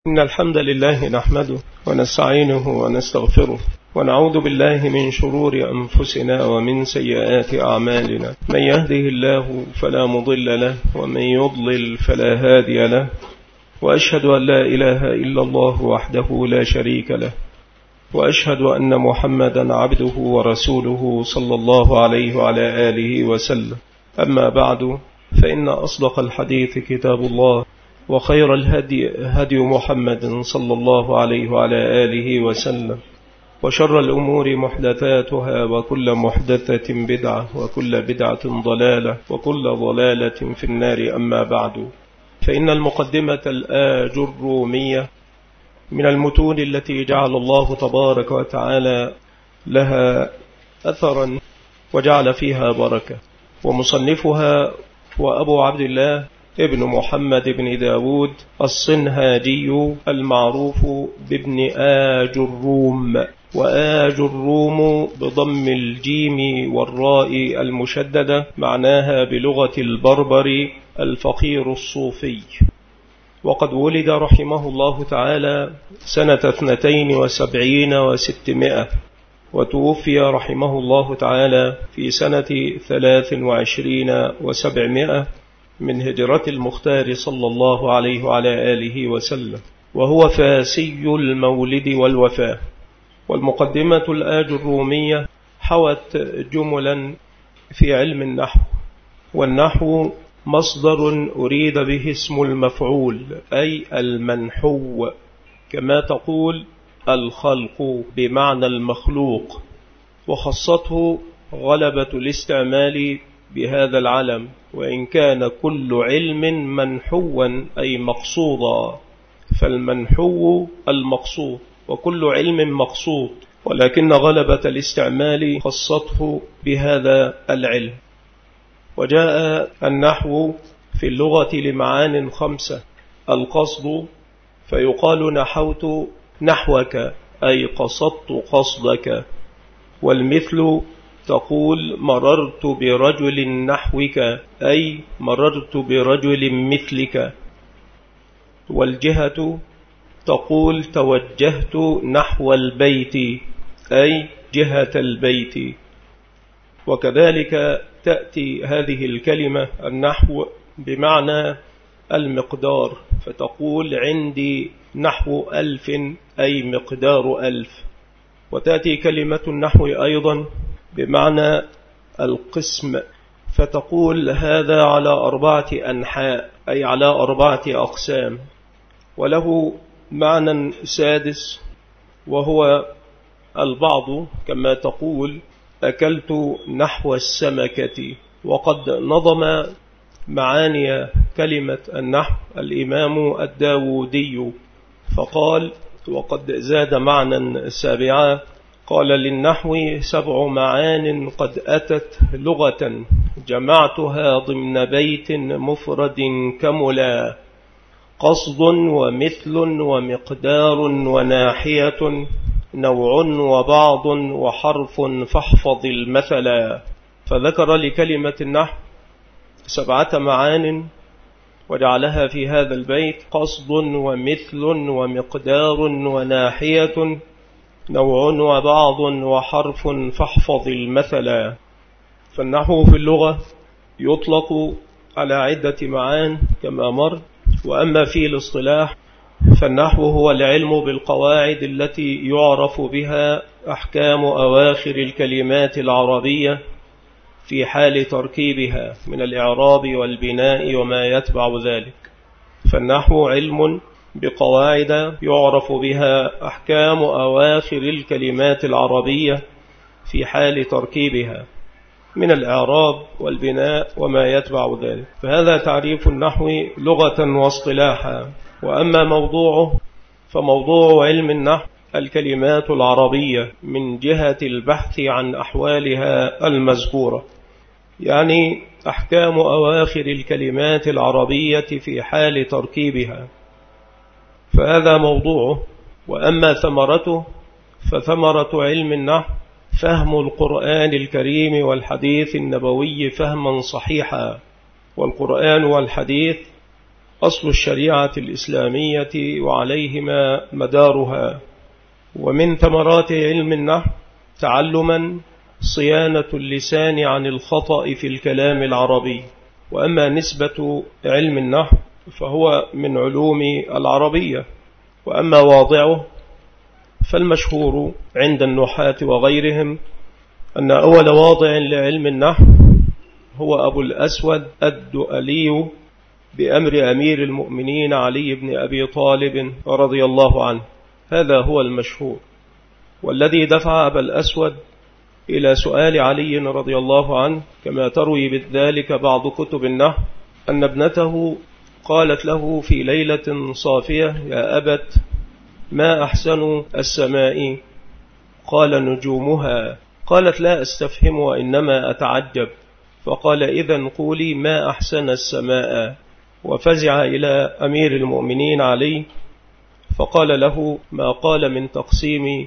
إن الحمد لله نحمده ونستعينه ونستغفره ونعوذ بالله من شرور أنفسنا ومن سيئات أعمالنا. من يهده الله فلا مضل له ومن يضلل فلا هادي له، وأشهد أن لا إله إلا الله وحده لا شريك له، وأشهد أن محمدا عبده ورسوله صلى الله عليه وعلى آله وسلم. أما بعد، فإن أصدق الحديث كتاب الله، وخير الهدي هدي محمد صلى الله عليه وعلى آله وسلم، وشر الأمور محدثاتها، وكل محدثة بدعة، وكل بدعة ضلالة، وكل ضلالة في النار. أما بعد، فإن المقدمة الآجرومية من المتون التي جعل الله تبارك وتعالى لها أثرا وجعل فيها بركة، ومصنفها هو أبو عبد الله ابن محمد بن داود الصنهاجي المعروف بابن آجروم، وآجروم بضم الجيم والراء المشددة، معناها بلغة البربر الفقير الصوفي. وقد ولد رحمه الله تعالى سنة 72 و600، وتوفي رحمه الله تعالى في سنة 23 و700 من هجرة المختار صلى الله عليه وعلى آله وسلم، وهو فاسي المولد والوفاة. والمقدمة الآجرومية حوت جملا في علم النحو، والنحو مصدر أريد به اسم المفعول، أي المنحو، كما تقول الخلق بمعنى المخلوق، وخصته غلبة الاستعمال بهذا العلم، وإن كان كل علم منحوا أي مقصودا، فالمنحو المقصود وكل علم مقصود، ولكن غلبة الاستعمال خصته بهذا العلم. وجاء النحو في اللغة لمعان 5: القصد، فيقال نحوت نحوك أي قصدت قصدك، والمثل، تقول مررت برجل نحوك أي مررت برجل مثلك، والجهة، تقول توجهت نحو البيت أي جهة البيت. وكذلك تأتي هذه الكلمة النحو بمعنى المقدار، فتقول عندي نحو 1000 أي مقدار 1000. وتأتي كلمة النحو أيضا بمعنى القسم، فتقول هذا على 4 أنحاء أي على 4 أقسام. وله معنى سادس، وهو البعض، كما تقول أكلت نحو السمكة. وقد نظم معاني كلمة النحو الإمام الداودي فقال، وقد زاد معنى سابعا، قال للنحو 7 معان قد أتت لغة، جمعتها ضمن بيت مفرد كملا: قصد ومثل ومقدار وناحية، نوع وبعض وحرف فاحفظ المثلا. فذكر لكلمة النحو 7 معان وجعلها في هذا البيت: قصد ومثل ومقدار وناحية، نوع وبعض وحرف فاحفظ المثلا. فالنحو في اللغة يطلق على عدة معان كما مر. وأما في الاصطلاح فالنحو هو العلم بالقواعد التي يعرف بها أحكام أواخر الكلمات العربية في حال تركيبها من الإعراب والبناء وما يتبع ذلك. فالنحو علم بقواعد يعرف بها أحكام أواخر الكلمات العربية في حال تركيبها من الإعراب والبناء وما يتبع ذلك. فهذا تعريف النحو لغة واصطلاحا. وأما موضوعه فموضوع علم النحو الكلمات العربية من جهة البحث عن أحوالها المذكورة، يعني أحكام أواخر الكلمات العربية في حال تركيبها، فهذا موضوعه. وأما ثمرته فثمرة علم النحو فهم القرآن الكريم والحديث النبوي فهما صحيحا. والقرآن والحديث أصل الشريعة الإسلامية وعليهما مدارها. ومن ثمرات علم النحو تعلما صيانة اللسان عن الخطأ في الكلام العربي. وأما نسبة علم النحو فهو من علوم العربية، وأما واضعه فالمشهور عند النحاة وغيرهم أن أول واضع لعلم النحو هو أبو الأسود الدؤلي بأمر أمير المؤمنين علي بن أبي طالب رضي الله عنه. هذا هو المشهور، والذي دفع أبا الأسود إلى سؤال علي رضي الله عنه كما تروي بذلك بعض كتب النحو أن ابنته قالت له في ليلة صافية: يا أبت، ما أحسن السماء؟ قال: نجومها. قالت: لا أستفهم وإنما أتعجب. فقال: إذن قولي ما أحسن السماء. وفزع إلى أمير المؤمنين علي فقال له ما قال من تقسيم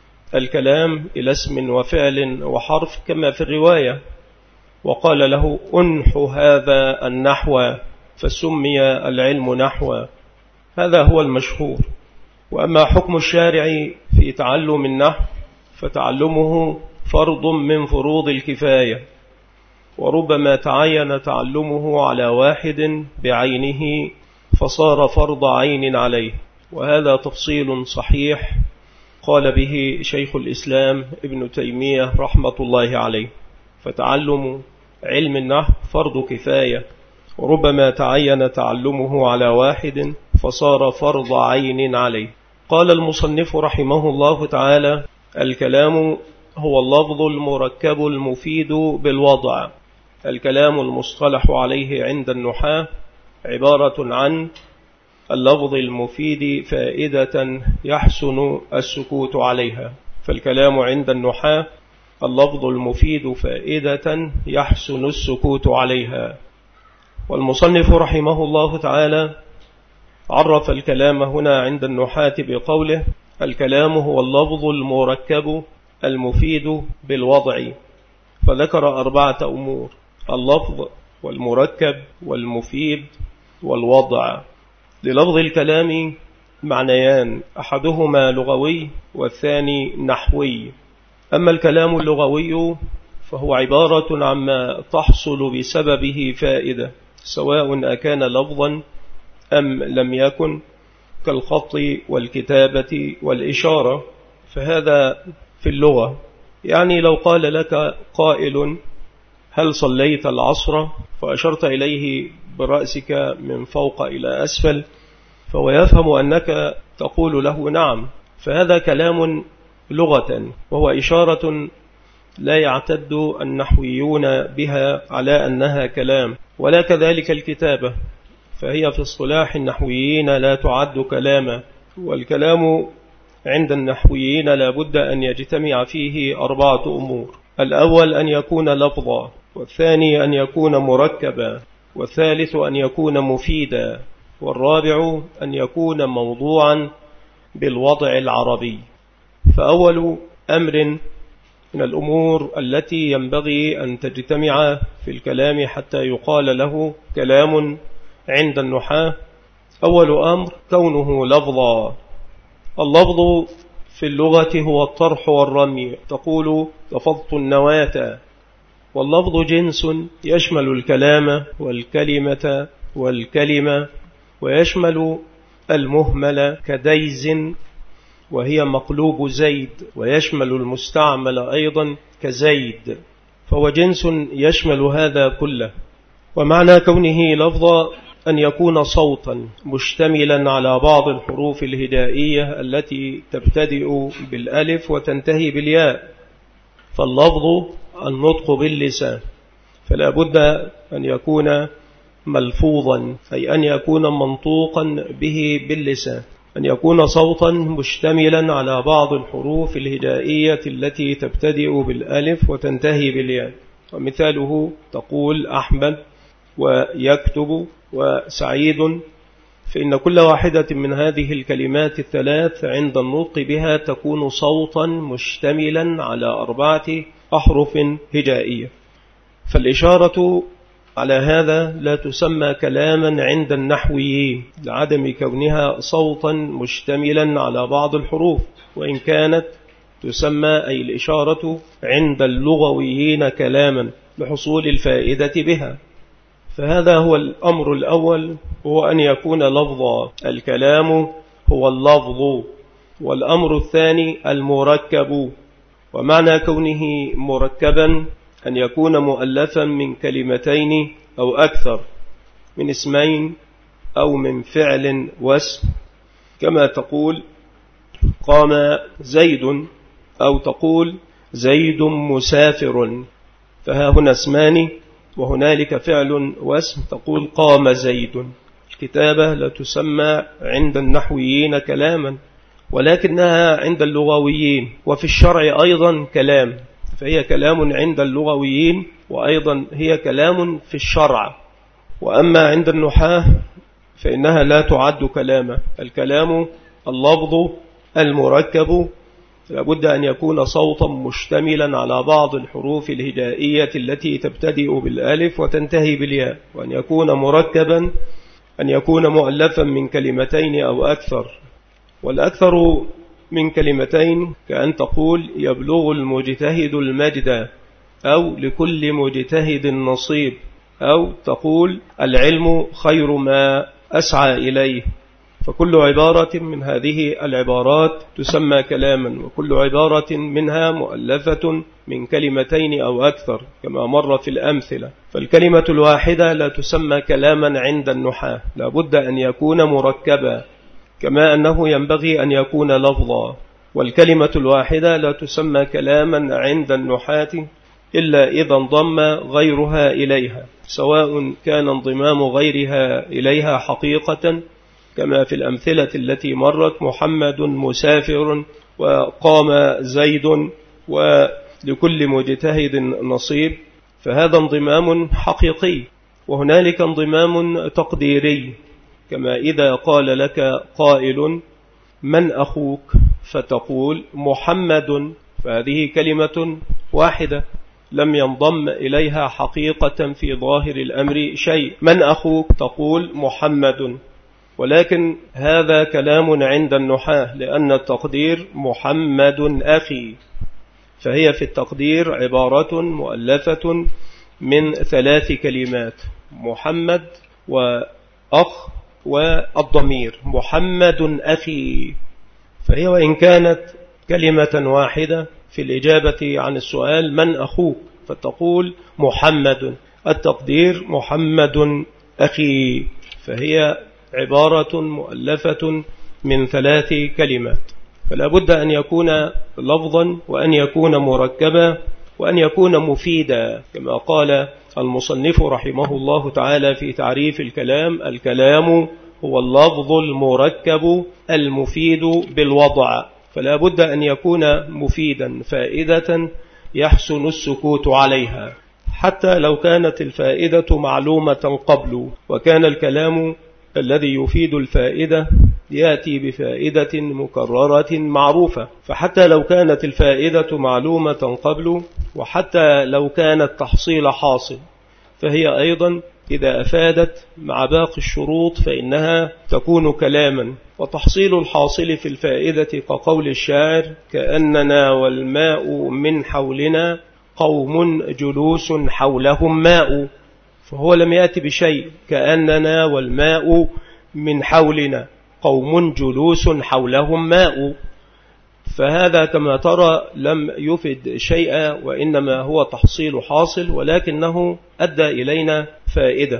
الكلام إلى اسم وفعل وحرف كما في الرواية، وقال له: أنح هذا النحو، فسمي العلم نحوا. هذا هو المشهور. وأما حكم الشارع في تعلم النحو فتعلمه فرض من فروض الكفاية، وربما تعين تعلمه على واحد بعينه فصار فرض عين عليه، وهذا تفصيل صحيح قال به شيخ الإسلام ابن تيمية رحمة الله عليه. فتعلم علم النحو فرض كفاية، وربما تعين تعلمه على واحد فصار فرض عين عليه. قال المصنف رحمه الله تعالى: الكلام هو اللفظ المركب المفيد بالوضع. الكلام المصطلح عليه عند النحاة عبارة عن اللفظ المفيد فائدة يحسن السكوت عليها. فالكلام عند النحاة اللفظ المفيد فائدة يحسن السكوت عليها. والمصنف رحمه الله تعالى عرف الكلام هنا عند النحاة بقوله: الكلام هو اللفظ المركب المفيد بالوضع. فذكر 4 أمور: اللفظ والمركب والمفيد والوضع. للفظ الكلام معنيان: أحدهما لغوي والثاني نحوي. أما الكلام اللغوي فهو عبارة عما تحصل بسببه فائدة، سواء أكان لفظا أم لم يكن، كالخط والكتابة والإشارة. فهذا في اللغة. يعني لو قال لك قائل: هل صليت العصر؟ فأشرت إليه برأسك من فوق إلى أسفل، فهو يفهم أنك تقول له نعم. فهذا كلام لغة، وهو إشارة لا يعتد النحويون بها على أنها كلام، ولا كذلك الكتابة، فهي في اصطلاح النحويين لا تعد كلاما. والكلام عند النحويين لا بد أن يجتمع فيه 4 أمور: الأول أن يكون لفظا، والثاني أن يكون مركبا، والثالث أن يكون مفيدا، والرابع أن يكون موضوعا بالوضع العربي. فأول أمر من الأمور التي ينبغي أن تجتمع في الكلام حتى يقال له كلام عند النحاة، أول أمر كونه لفظا. اللفظ في اللغة هو الطرح والرمي. تقول: لفظت النواة. واللفظ جنس يشمل الكلام والكلمة والكلمة، ويشمل المهمل كديز وهي مقلوب زيد، ويشمل المستعمل أيضا كزيد. فهو جنس يشمل هذا كله. ومعنى كونه لفظا أن يكون صوتا مشتملا على بعض الحروف الهجائية التي تبتدئ بالألف وتنتهي بالياء. فاللفظ النطق باللسان، فلا بد أن يكون ملفوظا، أي أن يكون منطوقا به باللسان، أن يكون صوتا مشتملا على بعض الحروف الهجائية التي تبتدئ بالألف وتنتهي بالياء. ومثاله تقول أحمد ويكتب وسعيد، فإن كل واحدة من هذه الكلمات الثلاث عند النطق بها تكون صوتا مشتملا على 4 أحرف هجائية. فالإشارة على هذا لا تسمى كلاما عند النحويين لعدم كونها صوتا مشتملا على بعض الحروف، وإن كانت تسمى أي الإشارة عند اللغويين كلاما لحصول الفائدة بها. فهذا هو الأمر الأول، هو أن يكون لفظا، الكلام هو اللفظ. والأمر الثاني المركب، ومعنى كونه مركبا أن يكون مؤلفا من كلمتين أو أكثر، من اسمين أو من فعل واسم، كما تقول قام زيد، أو تقول زيد مسافر، فها هنا اسمان وهنالك فعل واسم، تقول قام زيد. الكتابة لا تسمى عند النحويين كلاما، ولكنها عند اللغويين وفي الشرع أيضا كلام، فهي كلام عند اللغويين وأيضا هي كلام في الشرع. وأما عند النحاة فإنها لا تعد كلاما. الكلام اللفظ المركب لابد أن يكون صوتا مشتملا على بعض الحروف الهجائية التي تبتدئ بالألف وتنتهي بالياء، وأن يكون مركبا أن يكون مؤلفا من كلمتين أو أكثر. والأكثر من كلمتين كأن تقول يبلغ المجتهد المجد، أو لكل مجتهد نصيب، أو تقول العلم خير ما أسعى إليه. فكل عبارة من هذه العبارات تسمى كلاما، وكل عبارة منها مؤلفة من كلمتين أو أكثر كما مر في الأمثلة. فالكلمة الواحدة لا تسمى كلاما عند النحاة، لابد أن يكون مركبا، كما أنه ينبغي أن يكون لفظا. والكلمة الواحدة لا تسمى كلاما عند النحاة إلا إذا انضم غيرها إليها، سواء كان انضمام غيرها إليها حقيقة كما في الأمثلة التي مرت محمد مسافر وقام زيد ولكل مجتهد نصيب، فهذا انضمام حقيقي. وهنالك انضمام تقديري، كما إذا قال لك قائل من أخوك فتقول محمد، فهذه كلمة واحدة لم ينضم إليها حقيقة في ظاهر الأمر شيء. من أخوك تقول محمد، ولكن هذا كلام عند النحاة لأن التقدير محمد أخي، فهي في التقدير عبارة مؤلفة من 3 كلمات: محمد وأخ والضمير محمد أخي. فهي وإن كانت كلمة واحدة في الإجابة عن السؤال من أخوك فتقول محمد، التقدير محمد أخي، فهي عبارة مؤلفة من 3 كلمات. فلا بد أن يكون لفظا، وأن يكون مركبا، وأن يكون مفيدا، كما قال المصنف رحمه الله تعالى في تعريف الكلام: الكلام هو اللفظ المركب المفيد بالوضع. فلا بد أن يكون مفيدا، فائدة يحسن السكوت عليها، حتى لو كانت الفائدة معلومة قبل، وكان الكلام الذي يفيد الفائدة يأتي بفائدة مكررة معروفة. فحتى لو كانت الفائدة معلومة قبل، وحتى لو كانت تحصيل حاصل، فهي أيضا إذا أفادت مع باقي الشروط فإنها تكون كلاما. وتحصيل الحاصل في الفائدة كقول الشاعر: كأننا والماء من حولنا قوم جلوس حولهم ماء، فهو لم يأتي بشيء. كأننا والماء من حولنا قوم جلوس حولهم ماء، فهذا كما ترى لم يفد شيئا، وإنما هو تحصيل حاصل، ولكنه أدى إلينا فائدة،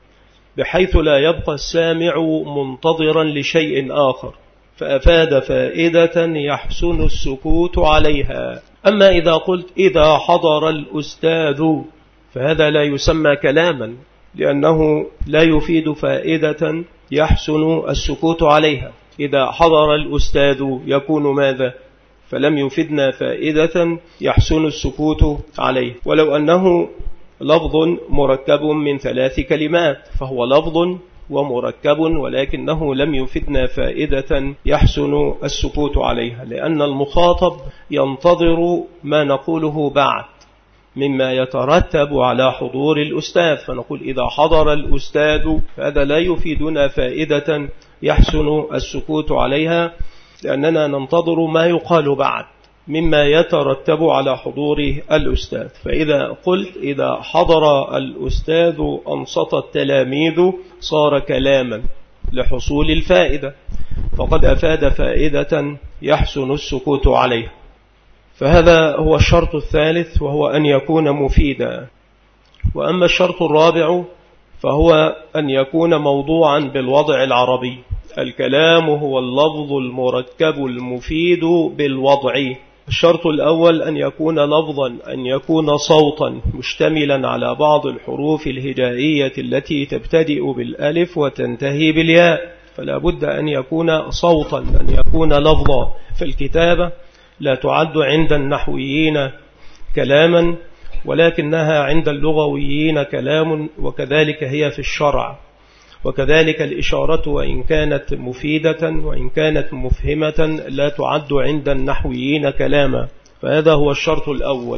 بحيث لا يبقى السامع منتظرا لشيء آخر، فأفاد فائدة يحسن السكوت عليها. أما إذا قلت إذا حضر الأستاذ، فهذا لا يسمى كلاما، لأنه لا يفيد فائدة يحسن السكوت عليها. إذا حضر الأستاذ يكون ماذا؟ فلم يفدنا فائدة يحسن السكوت عليه. ولو أنه لفظ مركب من 3 كلمات فهو لفظ ومركب، ولكنه لم يفدنا فائدة يحسن السكوت عليها، لأن المخاطب ينتظر ما نقوله بعد، مما يترتب على حضور الأستاذ، فنقول إذا حضر الأستاذ هذا لا يفيدنا فائدة يحسن السكوت عليها، لأننا ننتظر ما يقال بعد مما يترتب على حضور الأستاذ. فإذا قلت إذا حضر الأستاذ أنصت التلاميذ صار كلاما لحصول الفائدة، فقد أفاد فائدة يحسن السكوت عليها. فهذا هو الشرط الثالث، وهو أن يكون مفيدا. وأما الشرط الرابع فهو أن يكون موضوعا بالوضع العربي. الكلام هو اللفظ المركب المفيد بالوضع. الشرط الأول أن يكون لفظا، أن يكون صوتا مشتملا على بعض الحروف الهجائية التي تبتدئ بالألف وتنتهي بالياء، فلا بد أن يكون صوتا، أن يكون لفظا. فالكتابة لا تعد عند النحويين كلاما، ولكنها عند اللغويين كلام، وكذلك هي في الشرع. وكذلك الإشارة وإن كانت مفيدة وإن كانت مفهمة لا تعد عند النحويين كلاما. فهذا هو الشرط الأول،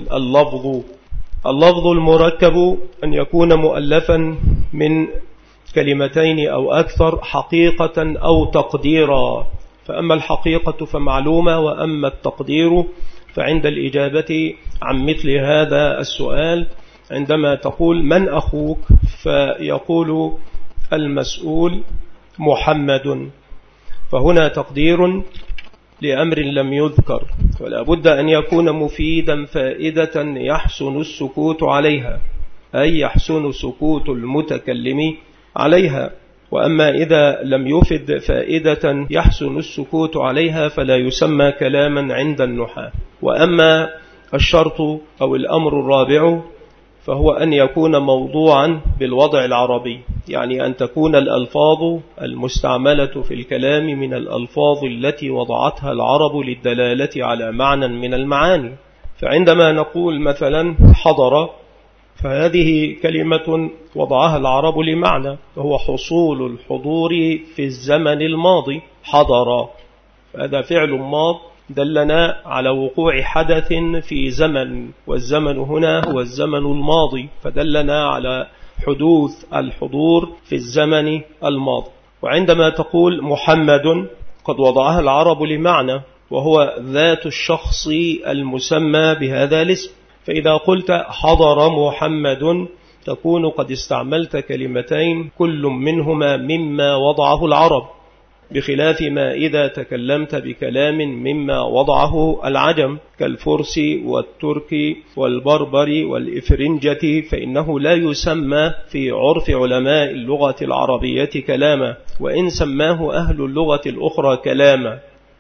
اللفظ المركب أن يكون مؤلفا من كلمتين أو أكثر حقيقة أو تقديرا. فأما الحقيقة فمعلومة، وأما التقدير فعند الإجابة عن مثل هذا السؤال عندما تقول من أخوك، فيقول المسؤول محمد، فهنا تقدير لأمر لم يذكر، ولا بد أن يكون مفيدا فائدة يحسن السكوت عليها، أي يحسن سكوت المتكلم عليها. وأما إذا لم يفد فائدة يحسن السكوت عليها فلا يسمى كلاما عند النحاة. وأما الشرط أو الأمر الرابع فهو أن يكون موضوعا بالوضع العربي، يعني أن تكون الألفاظ المستعملة في الكلام من الألفاظ التي وضعتها العرب للدلالة على معنى من المعاني. فعندما نقول مثلا حضر، فهذه كلمة وضعها العرب لمعنى، وهو حصول الحضور في الزمن الماضي. حضر هذا فعل ماض دلنا على وقوع حدث في زمن، والزمن هنا هو الزمن الماضي، فدلنا على حدوث الحضور في الزمن الماضي. وعندما تقول محمد قد وضعها العرب لمعنى، وهو ذات الشخص المسمى بهذا الاسم. فإذا قلت حضر محمد تكون قد استعملت كلمتين كل منهما مما وضعه العرب، بخلاف ما إذا تكلمت بكلام مما وضعه العجم كالفرس والترك والبربر والإفرنجة، فإنه لا يسمى في عرف علماء اللغة العربية كلاما، وإن سماه أهل اللغة الأخرى كلاما.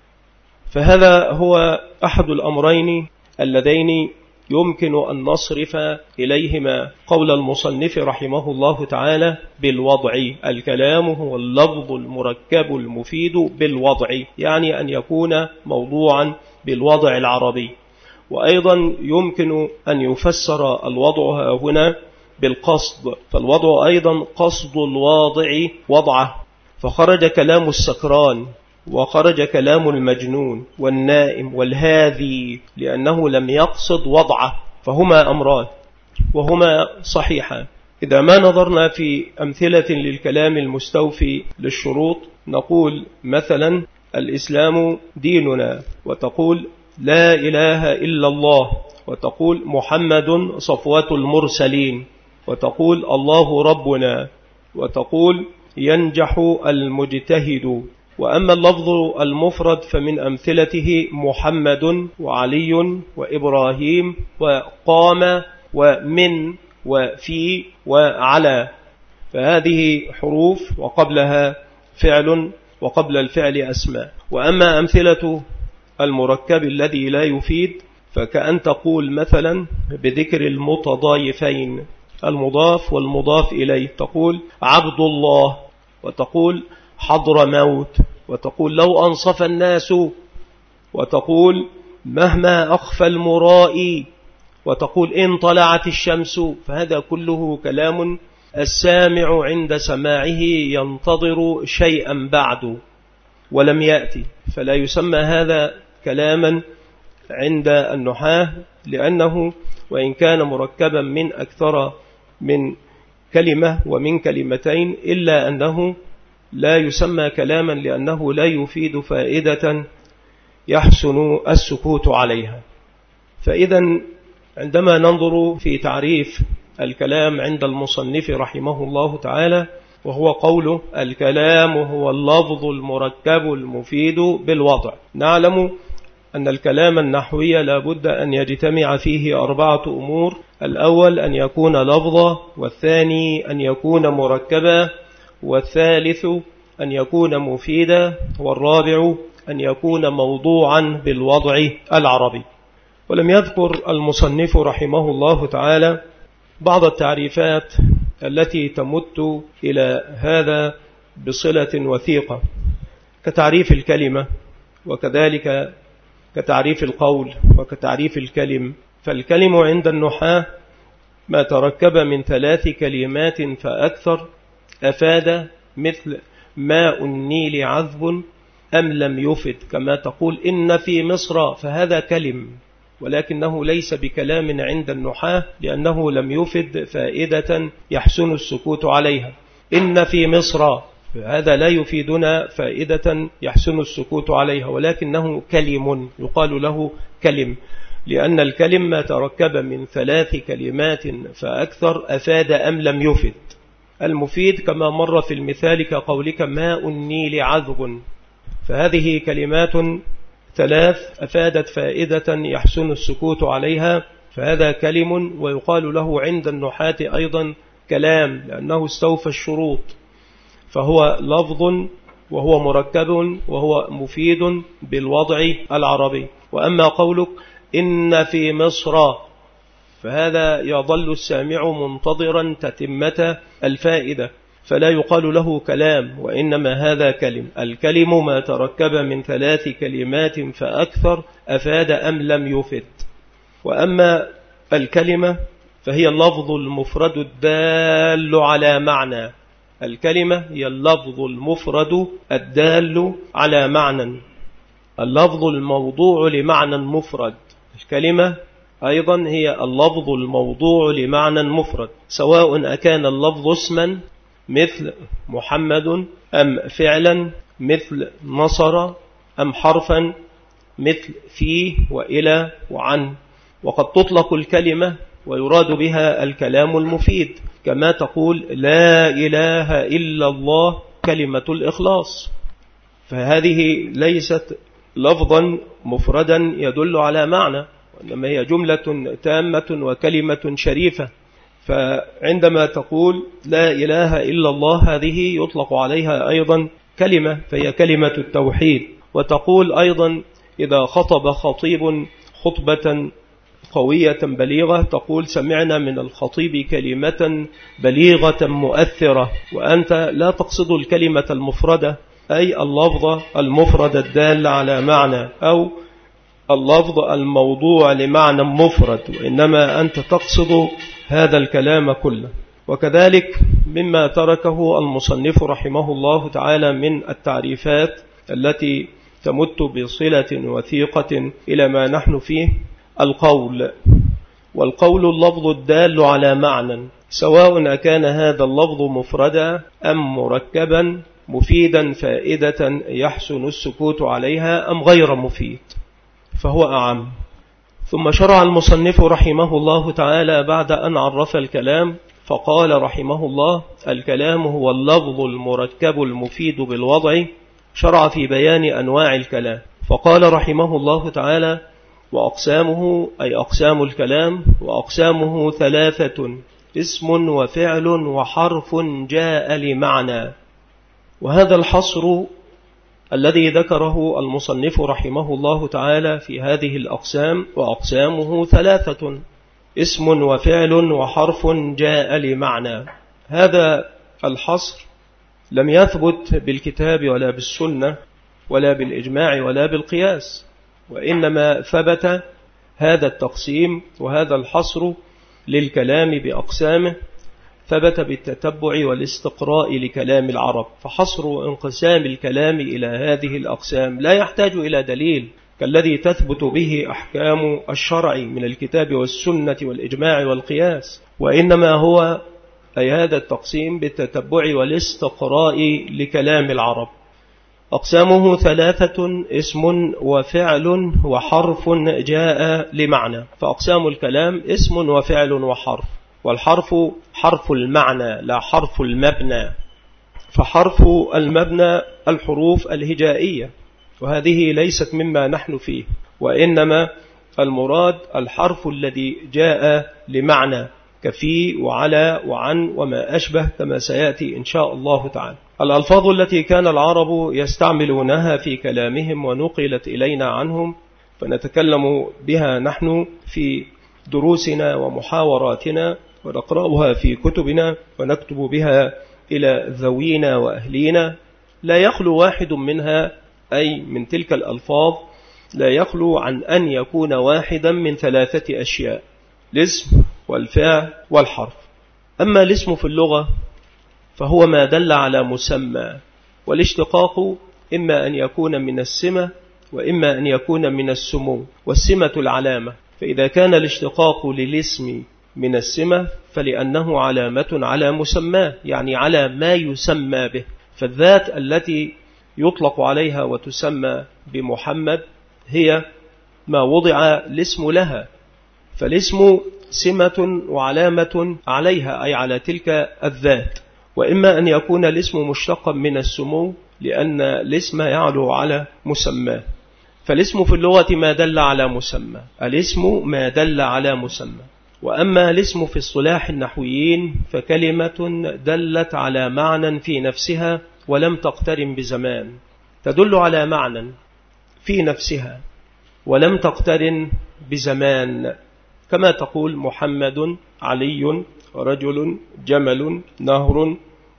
فهذا هو أحد الأمرين اللذين يمكن أن نصرف إليهما قول المصنف رحمه الله تعالى بالوضع. الكلام هو اللفظ المركب المفيد بالوضع، يعني أن يكون موضوعا بالوضع العربي. وأيضا يمكن أن يفسر الوضع هنا بالقصد، فالوضع أيضا قصد الواضع وضعه، فخرج كلام السكران وخرج كلام المجنون والنائم والهاذي لأنه لم يقصد وضعه، فهما أمران وهما صحيحان. إذا ما نظرنا في أمثلة للكلام المستوفي للشروط نقول مثلا الإسلام ديننا، وتقول لا إله إلا الله، وتقول محمد صفوة المرسلين، وتقول الله ربنا، وتقول ينجح المجتهد. وأما اللفظ المفرد فمن أمثلته محمد وعلي وإبراهيم وقام ومن وفي وعلى، فهذه حروف وقبلها فعل وقبل الفعل أسماء. وأما أمثلة المركب الذي لا يفيد فكأن تقول مثلا بذكر المتضايفين، المضاف والمضاف إليه، تقول عبد الله، وتقول حضر موت، وتقول لو أنصف الناس، وتقول مهما أخفى المرائي، وتقول إن طلعت الشمس. فهذا كله كلام السامع عند سماعه ينتظر شيئا بعد ولم يأتي، فلا يسمى هذا كلاما عند النحاة، لأنه وإن كان مركبا من أكثر من كلمة ومن كلمتين إلا أنه لا يسمى كلاما، لأنه لا يفيد فائدة يحسن السكوت عليها. فإذا عندما ننظر في تعريف الكلام عند المصنف رحمه الله تعالى، وهو قوله الكلام هو اللفظ المركب المفيد بالوضع، نعلم أن الكلام النحوي لا بد أن يجتمع فيه 4 أمور: الأول أن يكون لفظا، والثاني أن يكون مركبا، والثالث أن يكون مفيدا، والرابع أن يكون موضوعا بالوضع العربي. ولم يذكر المصنف رحمه الله تعالى بعض التعريفات التي تمت إلى هذا بصلة وثيقة، كتعريف الكلمة، وكذلك كتعريف القول، وكتعريف الكلم. فالكلم عند النحاة ما تركب من 3 كلمات فأكثر أفاد، مثل ماء النيل عذب أم لم يفد، كما تقول إن في مصر، فهذا كلم، ولكنه ليس بكلام عند النحاة، لأنه لم يفد فائدة يحسن السكوت عليها. إن في مصر، هذا لا يفيدنا فائدة يحسن السكوت عليها، ولكنه كلم، يقال له كلم، لأن الكلم ما تركب من 3 كلمات فأكثر أفاد أم لم يفد. المفيد كما مر في المثال كقولك ماء النيل عذب، فهذه كلمات 3 أفادت فائدة يحسن السكوت عليها، فهذا كلم، ويقال له عند النحاة أيضا كلام، لأنه استوفى الشروط، فهو لفظ وهو مركب وهو مفيد بالوضع العربي. وأما قولك إن في مصر، فهذا يظل السامع منتظرا تتمة الفائدة، فلا يقال له كلام، وإنما هذا كلم. الكلم ما تركب من 3 كلمات فأكثر أفاد أم لم يفد. وأما الكلمة فهي اللفظ المفرد الدال على معنى. الكلمة هي اللفظ المفرد الدال على معنى، اللفظ الموضوع لمعنى مفرد. الكلمة أيضا هي اللفظ الموضوع لمعنى مفرد، سواء أكان اللفظ اسما مثل محمد، أم فعلا مثل نصر، أم حرفا مثل فيه وإلى وعن. وقد تطلق الكلمة ويراد بها الكلام المفيد، كما تقول لا إله إلا الله كلمة الإخلاص، فهذه ليست لفظا مفردا يدل على معنى، وإنما هي جملة تامة وكلمة شريفة. فعندما تقول لا إله إلا الله، هذه يطلق عليها أيضا كلمة، فهي كلمة التوحيد. وتقول أيضا إذا خطب خطيب خطبة قوية بليغة، تقول سمعنا من الخطيب كلمة بليغة مؤثرة، وأنت لا تقصد الكلمة المفردة، أي اللفظ المفرد الدال على معنى، أو اللفظ الموضوع لمعنى مفرد، وإنما أنت تقصد هذا الكلام كله. وكذلك مما تركه المصنف رحمه الله تعالى من التعريفات التي تمت بصلة وثيقة إلى ما نحن فيه القول. والقول اللفظ الدال على معنى، سواء كان هذا اللفظ مفردا أم مركبا مفيدا فائدة يحسن السكوت عليها أم غير مفيد، فهو أعم. ثم شرع المصنف رحمه الله تعالى بعد أن عرف الكلام فقال رحمه الله الكلام هو اللفظ المركب المفيد بالوضع. شرع في بيان أنواع الكلام فقال رحمه الله تعالى وأقسامه، أي أقسام الكلام، وأقسامه 3: اسم وفعل وحرف جاء لمعنى. وهذا الحصر الذي ذكره المصنف رحمه الله تعالى في هذه الأقسام، وأقسامه 3: اسم وفعل وحرف جاء لمعنى. هذا الحصر لم يثبت بالكتاب ولا بالسنة ولا بالإجماع ولا بالقياس، وإنما ثبت هذا التقسيم وهذا الحصر للكلام بأقسامه ثبت بالتتبع والاستقراء لكلام العرب. فحصر انقسام الكلام إلى هذه الأقسام لا يحتاج إلى دليل، كالذي تثبت به أحكام الشرع من الكتاب والسنة والإجماع والقياس، وإنما هو أي هذا التقسيم بالتتبع والاستقراء لكلام العرب. أقسامه 3: اسم وفعل وحرف جاء لمعنى. فأقسام الكلام اسم وفعل وحرف، والحرف حرف المعنى لا حرف المبنى. فحرف المبنى الحروف الهجائية، وهذه ليست مما نحن فيه، وإنما المراد الحرف الذي جاء لمعنى كفي وعلى وعن وما أشبه، كما سيأتي إن شاء الله تعالى. الألفاظ التي كان العرب يستعملونها في كلامهم ونقلت إلينا عنهم، فنتكلم بها نحن في دروسنا ومحاوراتنا، ونقرأها في كتبنا، ونكتب بها إلى ذوينا وأهلينا. لا يخلو واحد منها، أي من تلك الألفاظ، لا يخلو عن أن يكون واحدا من 3 أشياء: الاسم والفعل والحرف. أما الاسم في اللغة فهو ما دل على مسمى، والاشتقاق إما أن يكون من السمة وإما أن يكون من السمو، والسمة العلامة. فإذا كان الاشتقاق للاسم من السمة فلأنه علامة على مسماه، يعني على ما يسمى به. فالذات التي يطلق عليها وتسمى بمحمد هي ما وضع الاسم لها، فالاسم سمة وعلامة عليها، أي على تلك الذات. وإما أن يكون الاسم مشتقا من السمو، لأن الاسم يعلو على مسماه. فالاسم في اللغة ما دل على مسمى، الاسم ما دل على مسمى. وأما الاسم في اصطلاح النحويين فكلمة دلت على معنى في نفسها ولم تقترن بزمان، تدل على معنى في نفسها ولم تقترن بزمان، كما تقول محمد، علي، رجل، جمل، نهر،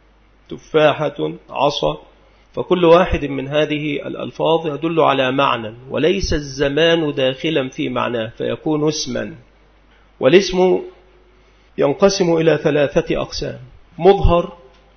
تفاحة، عصا. فكل واحد من هذه الألفاظ يدل على معنى، وليس الزمان داخلا في معناه فيكون اسما. والاسم ينقسم إلى 3 أقسام: مظهر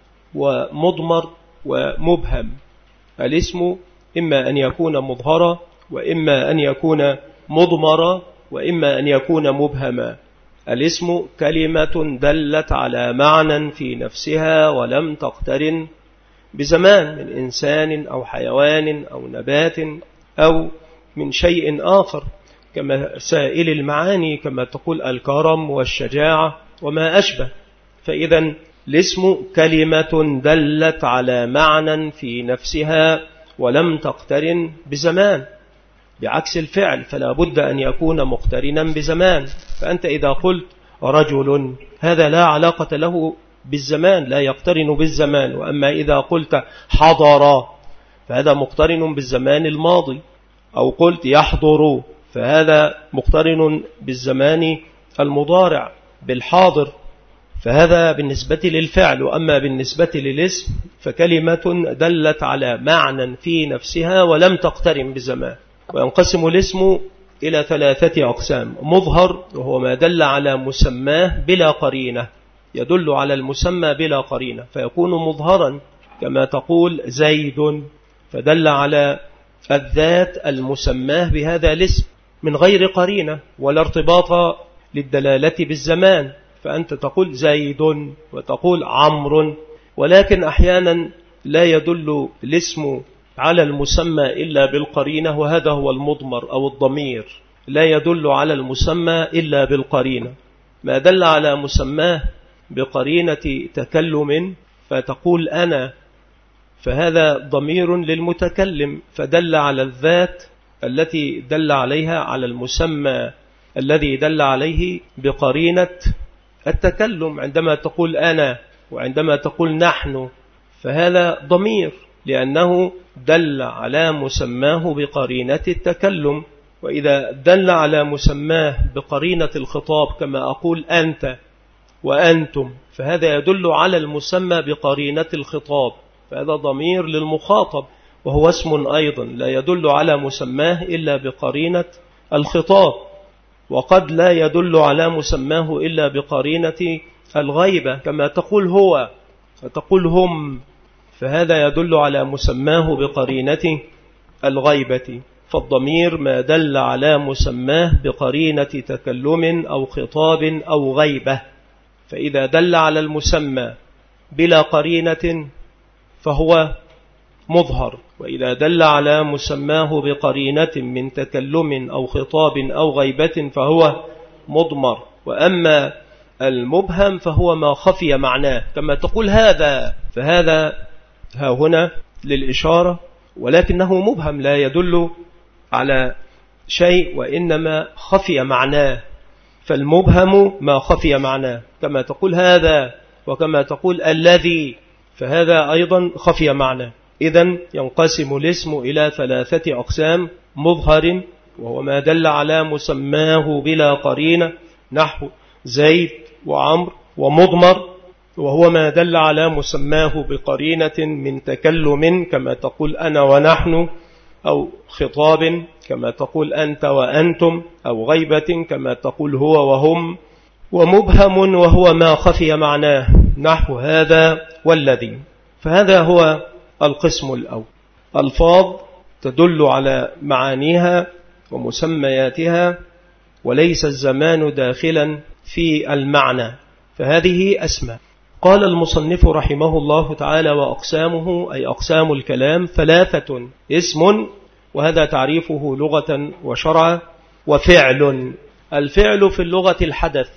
ومضمر ومبهم. الاسم إما أن يكون مظهرا، وإما أن يكون مضمرا، وإما أن يكون مبهما. الاسم كلمة دلت على معنى في نفسها ولم تقترن بزمان، من إنسان أو حيوان أو نبات أو من شيء آخر، كما سائل المعاني، كما تقول الكرم والشجاعة وما أشبه. فإذا الاسم كلمة دلت على معنى في نفسها ولم تقترن بزمان، بعكس الفعل فلا بد أن يكون مقترنا بزمان. فأنت إذا قلت رجل هذا لا علاقة له بالزمان، لا يقترن بالزمان. وأما إذا قلت حضر فهذا مقترن بالزمان الماضي، أو قلت يحضر فهذا مقترن بالزمان المضارع بالحاضر، فهذا بالنسبة للفعل. وأما بالنسبة للاسم فكلمة دلت على معنى في نفسها ولم تقترن بزمان. وينقسم الاسم إلى 3 أقسام: مظهر وهو ما دل على مسماه بلا قرينة، يدل على المسمى بلا قرينة فيكون مظهرا، كما تقول زيد، فدل على الذات المسماه بهذا الاسم من غير قرينة ولا ارتباط للدلالة بالزمان. فأنت تقول زيد وتقول عمرو، ولكن أحيانا لا يدل الاسم على المسمى إلا بالقرينة، وهذا هو المضمر أو الضمير، لا يدل على المسمى إلا بالقرينة. ما دل على مسماه بقرينة تكلم فتقول أنا، فهذا ضمير للمتكلم، فدل على الذات التي دل عليها على المسمى الذي دل عليه بقرينة التكلم. عندما تقول أنا وعندما تقول نحن فهذا ضمير، لأنه دل على مسماه بقرينة التكلم. وإذا دل على مسماه بقرينة الخطاب كما أقول أنت وأنتم فهذا يدل على المسمى بقرينة الخطاب، فهذا ضمير للمخاطب وهو اسم أيضا لا يدل على مسماه إلا بقرينة الخطاب. وقد لا يدل على مسماه إلا بقرينة الغيبة، كما تقول هو فتقول هم، فهذا يدل على مسماه بقرينة الغيبة. فالضمير ما دل على مسماه بقرينة تكلم أو خطاب أو غيبة. فإذا دل على المسمى بلا قرينة فهو مظهر، وإذا دل على مسماه بقرينة من تكلم أو خطاب أو غيبة فهو مضمر. وأما المبهم فهو ما خفي معناه، كما تقول هذا، فهذا ها هنا للإشارة ولكنه مبهم لا يدل على شيء وإنما خفي معناه، فالمبهم ما خفي معناه، كما تقول هذا وكما تقول الذي، فهذا أيضا خفي معناه. إذن ينقسم الاسم إلى 3 أقسام: مظهر وهو ما دل على مسماه بلا قرينة نحو زيد وعمر، ومضمر وهو ما دل على مسماه بقرينة من تكلم كما تقول أنا ونحن، أو خطاب كما تقول أنت وأنتم، أو غيبة كما تقول هو وهم. ومبهم وهو ما خفي معناه نحو هذا والذي. فهذا هو القسم الأول: ألفاظ تدل على معانيها ومسمياتها وليس الزمان داخلا في المعنى، فهذه أسماء. قال المصنف رحمه الله تعالى: وأقسامه أي أقسام الكلام 3: اسم، وهذا تعريفه لغة وشرعا، وفعل. الفعل في اللغة الحدث،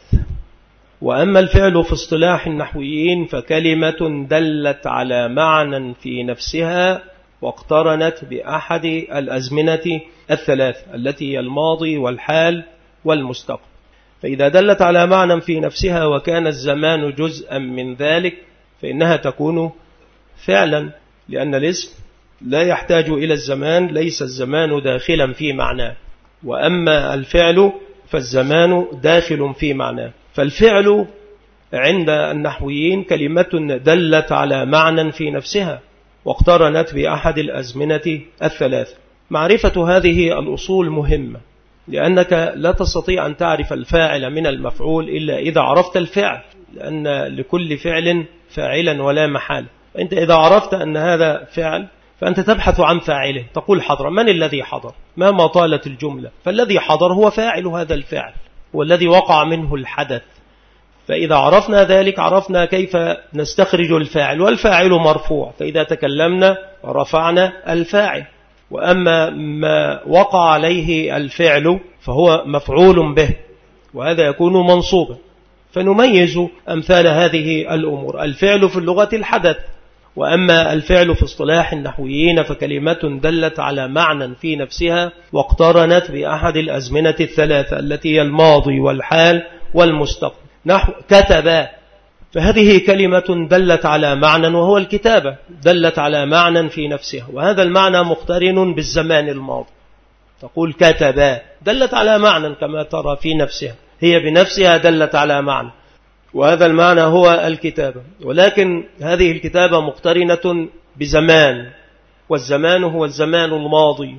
وأما الفعل في اصطلاح النحويين فكلمة دلت على معنى في نفسها واقترنت بأحد الأزمنة 3 التي هي الماضي والحال والمستقبل. فإذا دلت على معنى في نفسها وكان الزمان جزءا من ذلك فإنها تكون فعلا، لأن الاسم لا يحتاج إلى الزمان، ليس الزمان داخلا في معناه. وأما الفعل فالزمان داخل في معناه. فالفعل عند النحويين كلمة دلت على معنى في نفسها واقترنت بأحد الأزمنة 3. معرفة هذه الأصول مهمة، لأنك لا تستطيع أن تعرف الفاعل من المفعول إلا إذا عرفت الفعل، لأن لكل فعل فاعلا ولا محال. أنت إذا عرفت أن هذا فعل فأنت تبحث عن فاعله، تقول حضر، من الذي حضر مهما طالت الجملة، فالذي حضر هو فاعل هذا الفعل والذي وقع منه الحدث. فإذا عرفنا ذلك عرفنا كيف نستخرج الفاعل، والفاعل مرفوع، فإذا تكلمنا رفعنا الفاعل. وأما ما وقع عليه الفعل فهو مفعول به، وهذا يكون منصوبا. فنميز أمثال هذه الأمور: الفعل في اللغة الحدث، وأما الفعل في اصطلاح النحويين فكلمة دلت على معنى في نفسها واقترنت بأحد الأزمنة 3 التي هي الماضي والحال والمستقبل. نحو كتب، فهذه كلمة دلت على معنى وهو الكتابة، دلت على معنى في نفسها، وهذا المعنى مقترن بالزمان الماضي. تقول كتب دلت على معنى كما ترى في نفسها، هي بنفسها دلت على معنى، وهذا المعنى هو الكتابة. ولكن هذه الكتابة مقترنة بزمان، والزمان هو الزمان الماضي.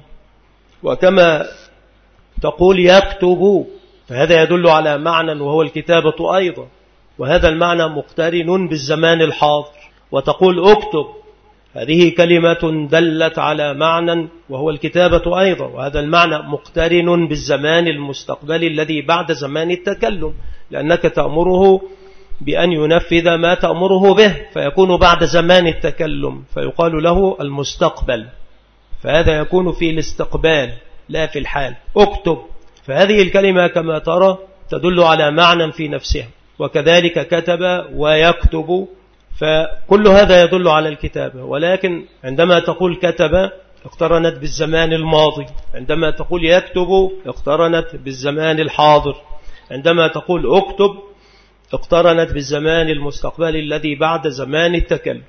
وكما تقول يكتب، فهذا يدل على معنى وهو الكتابة أيضا، وهذا المعنى مقترن بالزمان الحاضر. وتقول اكتب، هذه كلمة دلت على معنى وهو الكتابة أيضا، وهذا المعنى مقترن بالزمان المستقبلي الذي بعد زمان التكلم، لأنك تأمره بأن ينفذ ما تأمره به، فيكون بعد زمان التكلم فيقال له المستقبل، فهذا يكون في الاستقبال لا في الحال. اكتب، فهذه الكلمة كما ترى تدل على معنى في نفسها، وكذلك كتب ويكتب، فكل هذا يدل على الكتابة. ولكن عندما تقول كتب اقترنت بالزمان الماضي، عندما تقول يكتب اقترنت بالزمان الحاضر، عندما تقول اكتب اقترنت بالزمان المستقبلي الذي بعد زمان التكلم.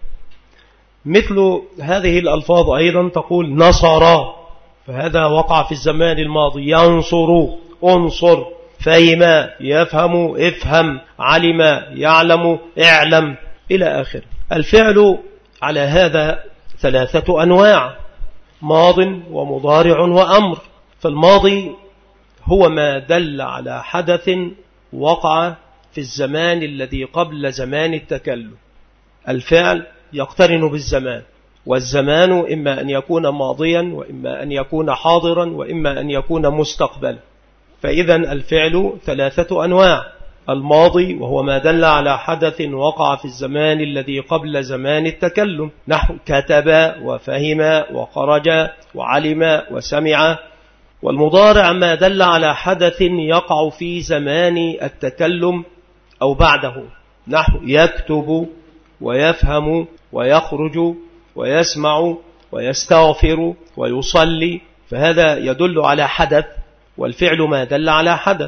مثل هذه الألفاظ أيضا تقول نصر، فهذا وقع في الزمان الماضي. ينصر، انصر. فهم، يفهم، افهم. علم، يعلم، اعلم، إلى آخر. الفعل على هذا 3 أنواع: ماض ومضارع وأمر. فالماضي هو ما دل على حدث وقع في الزمان الذي قبل زمان التكلم. الفعل يقترن بالزمان، والزمان إما أن يكون ماضيا وإما أن يكون حاضرا وإما أن يكون مستقبلا. فإذا الفعل 3 أنواع: الماضي وهو ما دل على حدث وقع في الزمان الذي قبل زمان التكلم، نحو كتب وفهم وخرج وعلم وسمع. والمضارع ما دل على حدث يقع في زمان التكلم أو بعده، نحو يكتب ويفهم ويخرج ويسمع ويستغفر ويصلي، فهذا يدل على حدث، والفعل ما دل على حدث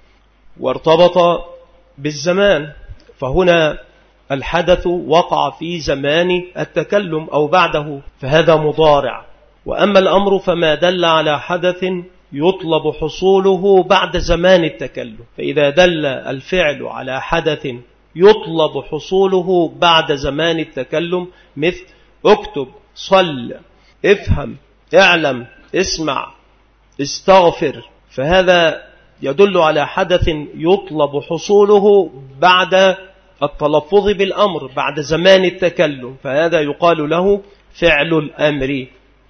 وارتبط بالزمان، فهنا الحدث وقع في زمان التكلم أو بعده، فهذا مضارع. وأما الأمر فما دل على حدث يطلب حصوله بعد زمان التكلم، فإذا دل الفعل على حدث يطلب حصوله بعد زمان التكلم، مثل اكتب، صل، افهم، اعلم، اسمع، استغفر، فهذا يدل على حدث يطلب حصوله بعد التلفظ بالأمر بعد زمان التكلم، فهذا يقال له فعل الأمر.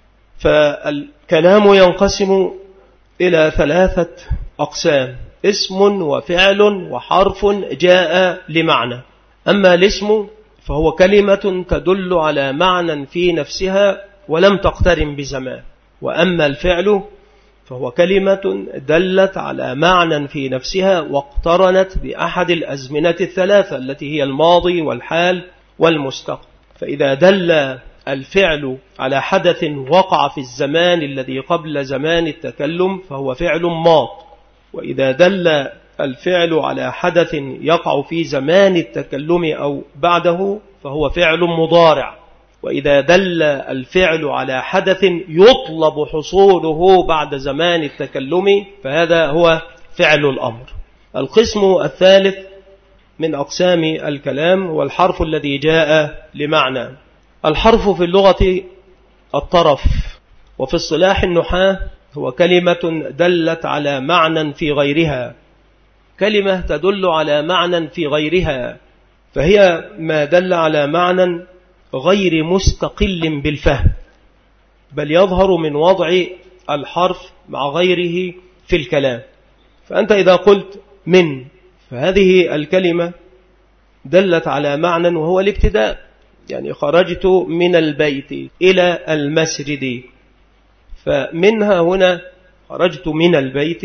فالكلام ينقسم إلى 3 أقسام: اسم وفعل وحرف جاء لمعنى. أما الاسم فهو كلمة تدل على معنى في نفسها ولم تقترن بزمان، وأما الفعل فهو كلمة دلت على معنى في نفسها واقترنت بأحد الأزمنة 3 التي هي الماضي والحال والمستقبل. فإذا دل الفعل على حدث وقع في الزمان الذي قبل زمان التكلم فهو فعل ماض، وإذا دل الفعل على حدث يقع في زمان التكلم أو بعده فهو فعل مضارع، وإذا دل الفعل على حدث يطلب حصوله بعد زمان التكلم فهذا هو فعل الأمر. القسم الثالث من أقسام الكلام هو الحرف الذي جاء لمعنى. الحرف في اللغة الطرف، وفي اصطلاح النحاة هو كلمة دلت على معنى في غيرها، كلمة تدل على معنى في غيرها، فهي ما دل على معنى غير مستقل بالفهم، بل يظهر من وضع الحرف مع غيره في الكلام. فأنت إذا قلت من، فهذه الكلمة دلت على معنى وهو الابتداء، يعني خرجت من البيت إلى المسجد، فمنها هنا خرجت من البيت،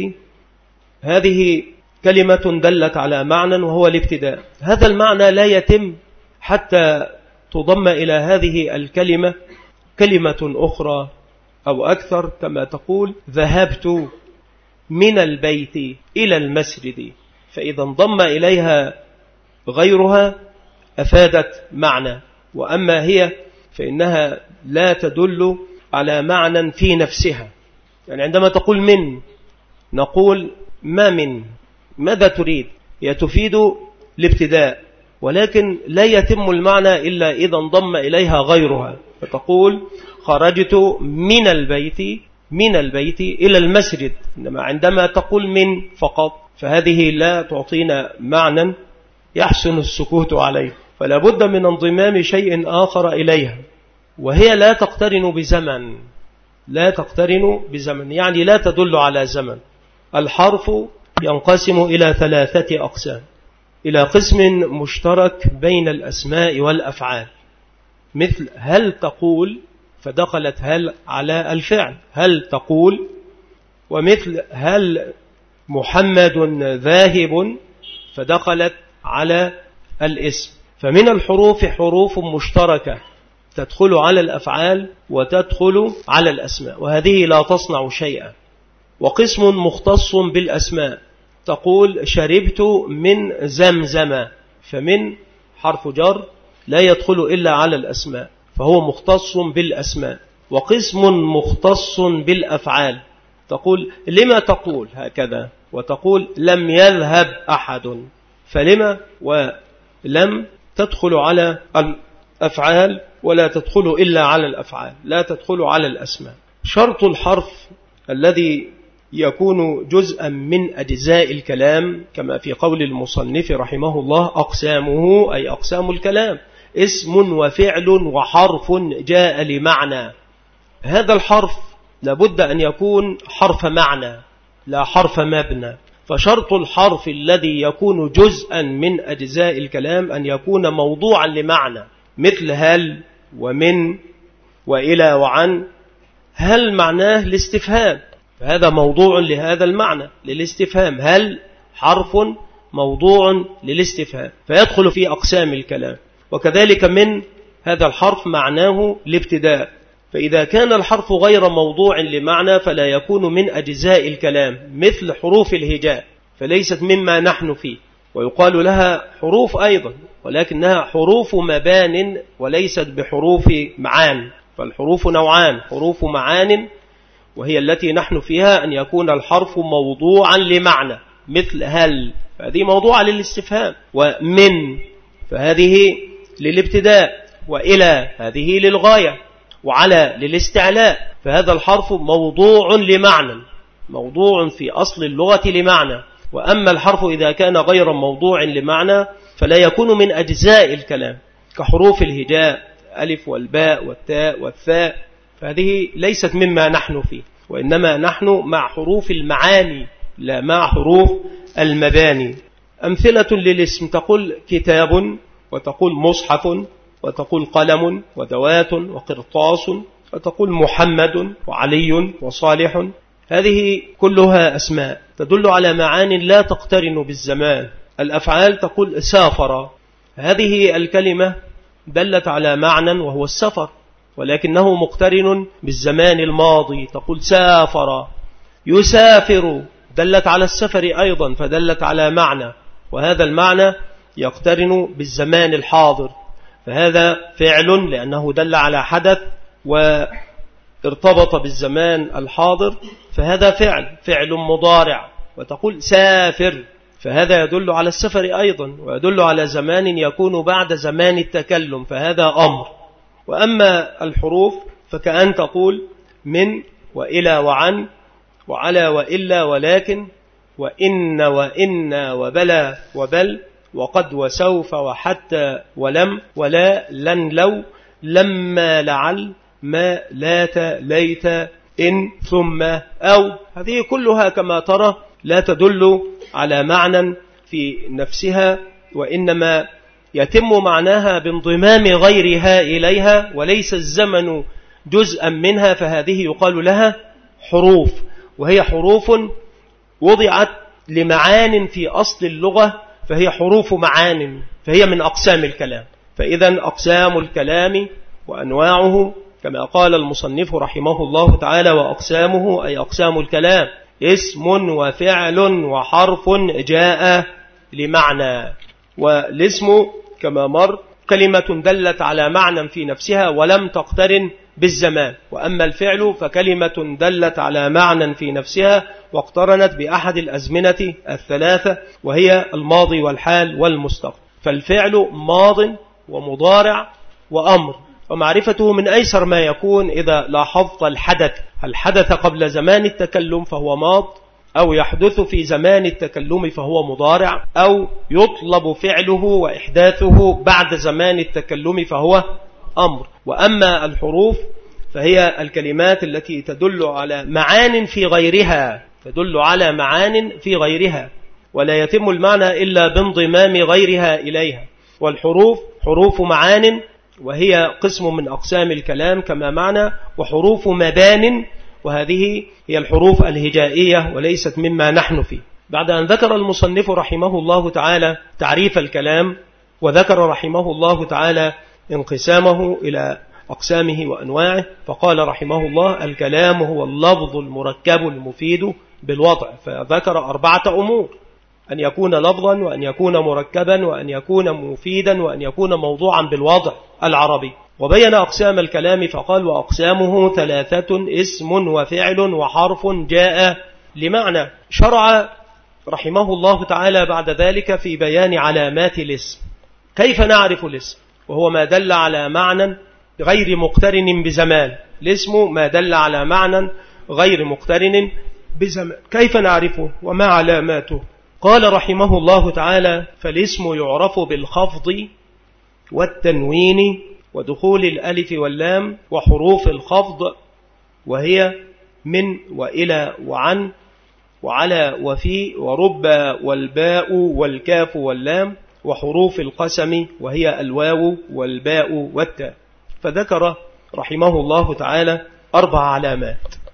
هذه كلمة دلت على معنى وهو الابتداء. هذا المعنى لا يتم حتى تضم إلى هذه الكلمة كلمة أخرى أو أكثر، كما تقول ذهبت من البيت إلى المسجد، فإذا انضم إليها غيرها أفادت معنى، وأما هي فإنها لا تدل على معنى في نفسها. يعني عندما تقول من نقول ما من، ماذا تريد؟ هي تفيد الابتداء، ولكن لا يتم المعنى إلا إذا انضم إليها غيرها، فتقول خرجت من البيت إلى المسجد، إنما عندما تقول من فقط فهذه لا تعطينا معنى يحسن السكوت عليه، فلا بد من انضمام شيء آخر إليها، وهي لا تقترن بزمن، يعني لا تدل على زمن. الحرف ينقسم إلى 3 أقسام: إلى قسم مشترك بين الأسماء والأفعال، مثل هل تقول، فدخلت هل على الفعل هل تقول، ومثل هل محمد ذاهب، فدخلت على الاسم. فمن الحروف حروف مشتركة تدخل على الأفعال وتدخل على الأسماء، وهذه لا تصنع شيئا. وقسم مختص بالأسماء، تقول شربت من زمزم، فمن حرف جر لا يدخل إلا على الأسماء، فهو مختص بالأسماء. وقسم مختص بالأفعال، تقول لما تقول هكذا، وتقول لم يذهب أحد، فلما ولم تدخل على الأفعال ولا تدخل إلا على الأفعال، لا تدخل على الأسماء. شرط الحرف الذي يكون جزءا من أجزاء الكلام، كما في قول المصنف رحمه الله أقسامه، أي أقسام الكلام، اسم وفعل وحرف جاء لمعنى. هذا الحرف لابد أن يكون حرف معنى لا حرف مبنى. فشرط الحرف الذي يكون جزءا من أجزاء الكلام أن يكون موضوعا لمعنى، مثل هل ومن وإلى وعن. هل معناه الاستفهام، فهذا موضوع لهذا المعنى للاستفهام. هل حرف موضوع للاستفهام فيدخل في أقسام الكلام. وكذلك من هذا الحرف معناه الابتداء، فإذا كان الحرف غير موضوع لمعنى فلا يكون من أجزاء الكلام، مثل حروف الهجاء فليست مما نحن فيه، ويقال لها حروف أيضا ولكنها حروف مبان وليست بحروف معان. فالحروف نوعان، حروف معان وهي التي نحن فيها أن يكون الحرف موضوعا لمعنى، مثل هل فهذه موضوعة للاستفهام، ومن فهذه للابتداء، وإلى هذه للغاية، وعلى للاستعلاء. فهذا الحرف موضوع لمعنى، موضوع في أصل اللغة لمعنى. وأما الحرف إذا كان غير موضوع لمعنى فلا يكون من أجزاء الكلام، كحروف الهجاء ألف والباء والتاء والثاء، فهذه ليست مما نحن فيه، وإنما نحن مع حروف المعاني لا مع حروف المباني. أمثلة للاسم تقول كتاب، وتقول مصحف، وتقول قلم ودوات وقرطاس، وتقول محمد وعلي وصالح. هذه كلها أسماء تدل على معان لا تقترن بالزمان. الأفعال تقول سافر، هذه الكلمة دلت على معنى وهو السفر، ولكنه مقترن بالزمان الماضي، تقول سافر. يسافر دلت على السفر أيضا فدلت على معنى، وهذا المعنى يقترن بالزمان الحاضر، فهذا فعل لأنه دل على حدث وارتبط بالزمان الحاضر، فهذا فعل مضارع. وتقول سافر، فهذا يدل على السفر أيضا، ويدل على زمان يكون بعد زمان التكلم، فهذا أمر. وأما الحروف فكأن تقول من وإلى وعن وعلى وإلا ولكن وإن وإنا وبلا وبل وقد وسوف وحتى ولم ولا لن لو لما لعل ما لات ليت إن ثم أو. هذه كلها كما ترى لا تدل على معنى في نفسها، وإنما يتم معناها بانضمام غيرها إليها، وليس الزمن جزءا منها، فهذه يقال لها حروف، وهي حروف وضعت لمعان في أصل اللغة، فهي حروف معان، فهي من أقسام الكلام. فإذا أقسام الكلام وأنواعه كما قال المصنف رحمه الله تعالى، وأقسامه أي أقسام الكلام اسم وفعل وحرف جاء لمعنى. والاسم كما مر كلمة دلت على معنى في نفسها ولم تقترن بالزمان، وأما الفعل فكلمة دلت على معنى في نفسها واقترنت بأحد الأزمنة الثلاثة، وهي الماضي والحال والمستقبل. فالفعل ماض ومضارع وأمر، ومعرفته من أيسر ما يكون إذا لاحظت الحدث، هل حدث قبل زمان التكلم فهو ماض، أو يحدث في زمان التكلم فهو مضارع، أو يطلب فعله وإحداثه بعد زمان التكلم فهو أمر. وأما الحروف فهي الكلمات التي تدل على معان في غيرها، تدل على معان في غيرها، ولا يتم المعنى إلا بانضمام غيرها إليها. والحروف حروف معان، وهي قسم من أقسام الكلام كما معنى، وحروف مبان، وهذه هي الحروف الهجائية وليست مما نحن فيه. بعد أن ذكر المصنف رحمه الله تعالى تعريف الكلام، وذكر رحمه الله تعالى انقسامه إلى أقسامه وأنواعه، فقال رحمه الله الكلام هو اللفظ المركب المفيد بالوضع، فذكر 4 أمور: أن يكون لفظا، وأن يكون مركبا، وأن يكون مفيدا، وأن يكون موضوعا بالوضع العربي. وبين أقسام الكلام فقال وأقسامه 3: اسم وفعل وحرف جاء لمعنى. شرع رحمه الله تعالى بعد ذلك في بيان علامات الاسم. كيف نعرف الاسم؟ وهو ما دل على معنى غير مقترن بزمان. الاسم ما دل على معنى غير مقترن بزمان. كيف نعرفه وما علاماته؟ قال رحمه الله تعالى: فالاسم يعرف بالخفض والتنوين ودخول الألف واللام وحروف الخفض وهي من وإلى وعن وعلى وفي ورب والباء والكاف واللام وحروف القسم وهي الواو والباء والتاء. فذكر رحمه الله تعالى 4 علامات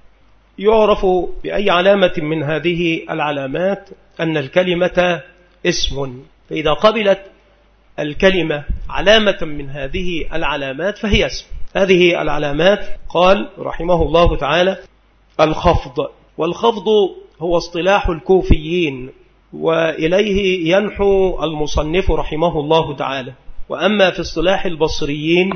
يعرف بأي علامة من هذه العلامات أن الكلمة اسم. فإذا قبلت الكلمة علامة من هذه العلامات فهي اسم. هذه العلامات قال رحمه الله تعالى الخفض. والخفض هو اصطلاح الكوفيين وإليه ينحو المصنف رحمه الله تعالى. وأما في اصطلاح البصريين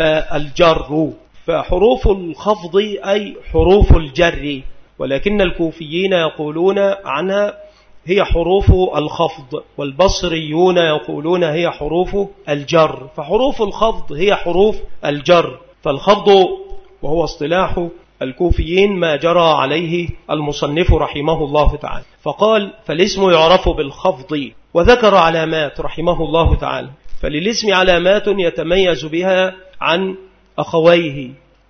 فالجر. فحروف الخفض أي حروف الجر، ولكن الكوفيين يقولون عنها هي حروف الخفض، والبصريون يقولون هي حروف الجر. فحروف الخفض هي حروف الجر. فالخفض وهو اصطلاح الكوفيين ما جرى عليه المصنف رحمه الله تعالى. فقال فالاسم يعرف بالخفض، وذكر علامات رحمه الله تعالى. فللاسم علامات يتميز بها عن أخويه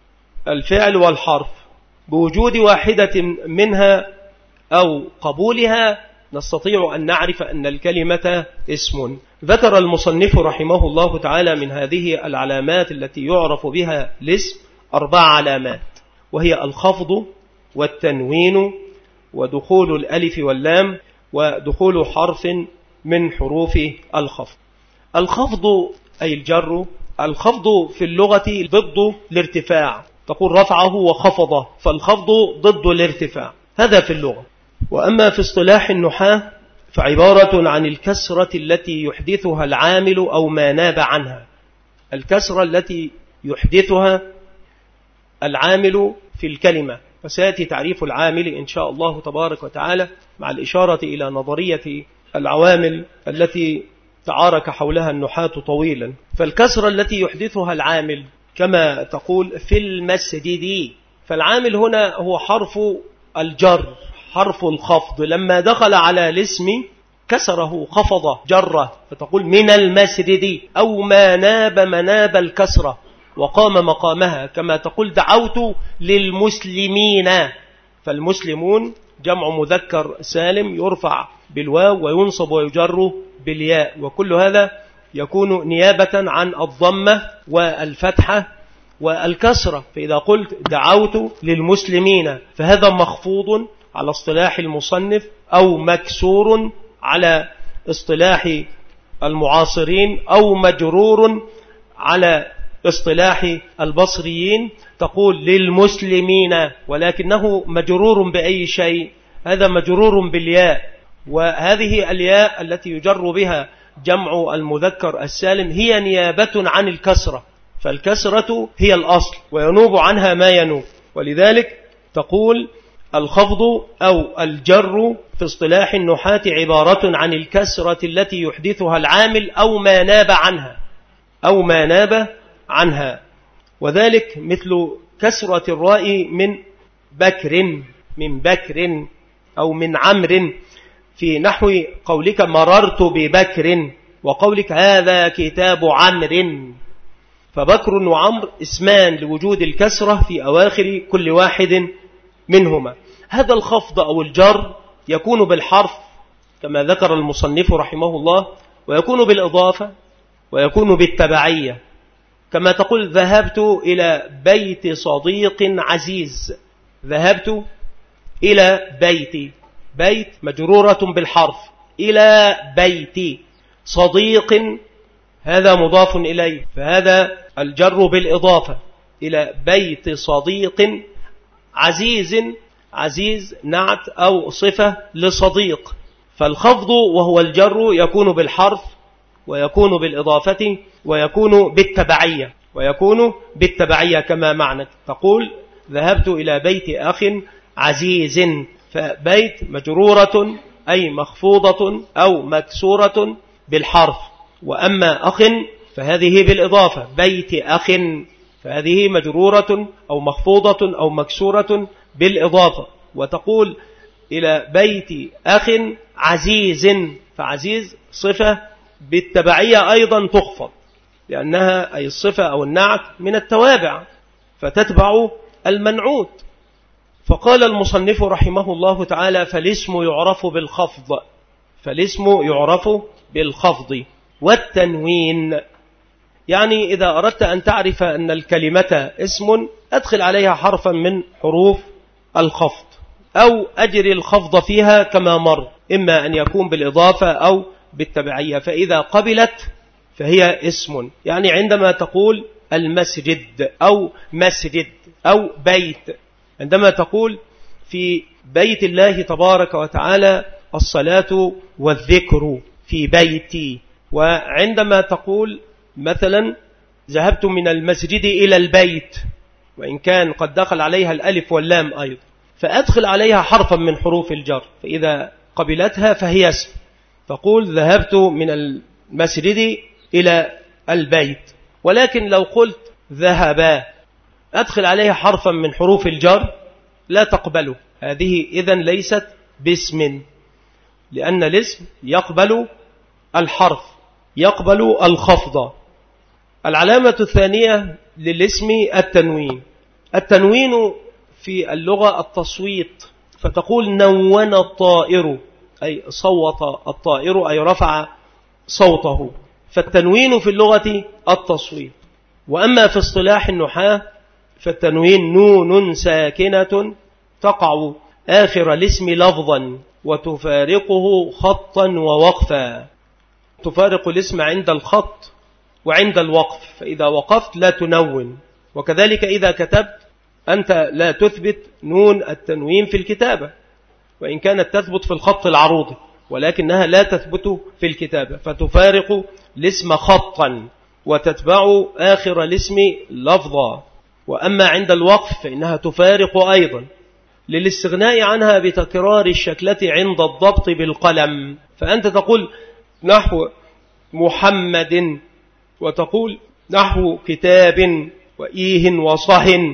الفعل والحرف، بوجود واحدة منها أو قبولها نستطيع أن نعرف أن الكلمة اسم. ذكر المصنف رحمه الله تعالى من هذه العلامات التي يعرف بها الاسم 4 علامات، وهي الخفض والتنوين ودخول الألف واللام ودخول حرف من حروف الخفض. الخفض أي الجر. الخفض في اللغة ضد الارتفاع، تقول رفعه وخفضه، فالخفض ضد الارتفاع، هذا في اللغة. وأما في اصطلاح النحاة فعبارة عن الكسرة التي يحدثها العامل أو ما ناب عنها. الكسرة التي يحدثها العامل في الكلمة، وسيأتي تعريف العامل إن شاء الله تبارك وتعالى مع الإشارة إلى نظرية العوامل التي تعارك حولها النحاة طويلا. فالكسرة التي يحدثها العامل كما تقول في المسجد، فالعامل هنا هو حرف الجر، حرف الخفض. لما دخل على الاسم كسره خفضه جره، فتقول من المسجد، أو ما ناب مناب الكسرة وقام مقامها، كما تقول دعوت للمسلمين. فالمسلمون جمع مذكر سالم يرفع بالواو وينصب ويجر بالياء، وكل هذا يكون نيابة عن الضمة والفتحة والكسرة. فإذا قلت دعوت للمسلمين فهذا مخفوض على اصطلاح المصنف، أو مكسور على اصطلاح المعاصرين، أو مجرور على اصطلاح البصريين. تقول للمسلمين ولكنه مجرور بأي شيء؟ هذا مجرور بالياء، وهذه الياء التي يجر بها جمع المذكر السالم هي نيابة عن الكسرة، فالكسرة هي الأصل وينوب عنها ما ينوب. ولذلك تقول الخفض أو الجر في اصطلاح النحاة عبارة عن الكسرة التي يحدثها العامل أو ما ناب عنها، أو ما ناب عنها. وذلك مثل كسرة الراء من بكر، من بكر، أو من عمر، في نحو قولك مررت ببكر، وقولك هذا كتاب عمر. فبكر وعمر اسمان لوجود الكسرة في أواخر كل واحد منهما. هذا الخفض أو الجر يكون بالحرف كما ذكر المصنف رحمه الله، ويكون بالإضافة، ويكون بالتبعية، كما تقول ذهبت إلى بيت صديق عزيز. ذهبت إلى بيتي، بيت مجرورة بالحرف، إلى بيتي. صديق هذا مضاف إليه، فهذا الجر بالإضافة إلى بيت صديق. عزيز، عزيز نعت أو صفة لصديق. فالخفض وهو الجر يكون بالحرف، ويكون بالإضافة، ويكون بالتبعية، ويكون بالتبعية كما معنى تقول ذهبت إلى بيت أخ عزيز. فبيت مجرورة أي مخفوضة أو مكسورة بالحرف، وأما أخ فهذه بالإضافة، بيت أخ، فهذه مجرورة أو مخفوضة أو مكسورة بالإضافة. وتقول إلى بيت أخ عزيز، فعزيز صفة بالتبعية أيضا تخفض، لأنها أي الصفة أو النعت من التوابع فتتبع المنعوت. فقال المصنف رحمه الله تعالى: فالاسم يعرف بالخفض، فالاسم يعرف بالخفض والتنوين. يعني إذا أردت أن تعرف أن الكلمة اسم أدخل عليها حرفا من حروف الخفض أو أجري الخفض فيها كما مر، إما أن يكون بالإضافة أو بالتبعية، فإذا قبلت فهي اسم. يعني عندما تقول المسجد أو مسجد أو بيت، عندما تقول في بيت الله تبارك وتعالى الصلاة والذكر في بيتي، وعندما تقول مثلا ذهبت من المسجد إلى البيت، وإن كان قد دخل عليها الألف واللام أيضا، فأدخل عليها حرفا من حروف الجر، فإذا قبلتها فهي اسم. تقول ذهبت من المسجد إلى البيت. ولكن لو قلت ذهبا أدخل عليها حرفا من حروف الجر لا تقبله، هذه إذن ليست باسم، لأن الاسم يقبل الحرف، يقبل الخفض. العلامة الثانية للاسم التنوين. التنوين في اللغة التصويت، فتقول نون الطائر أي صوت الطائر أي رفع صوته، فالتنوين في اللغة التصويت. وأما في اصطلاح النحاة فالتنوين نون ساكنة تقع آخر الاسم لفظا وتفارقه خطا ووقفا، تفارق الاسم عند الخط وعند الوقف، فإذا وقفت لا تنون. وكذلك إذا كتبت أنت لا تثبت نون التنوين في الكتابة، وإن كانت تثبت في الخط العروضي، ولكنها لا تثبت في الكتابة، فتفارق الاسم خطا وتتبع آخر الاسم لفظا. وأما عند الوقف فإنها تفارق أيضا للاستغناء عنها بتكرار الشكلة عند الضبط بالقلم، فأنت تقول نحو محمد، وتقول نحو كتاب وإيه وصهن،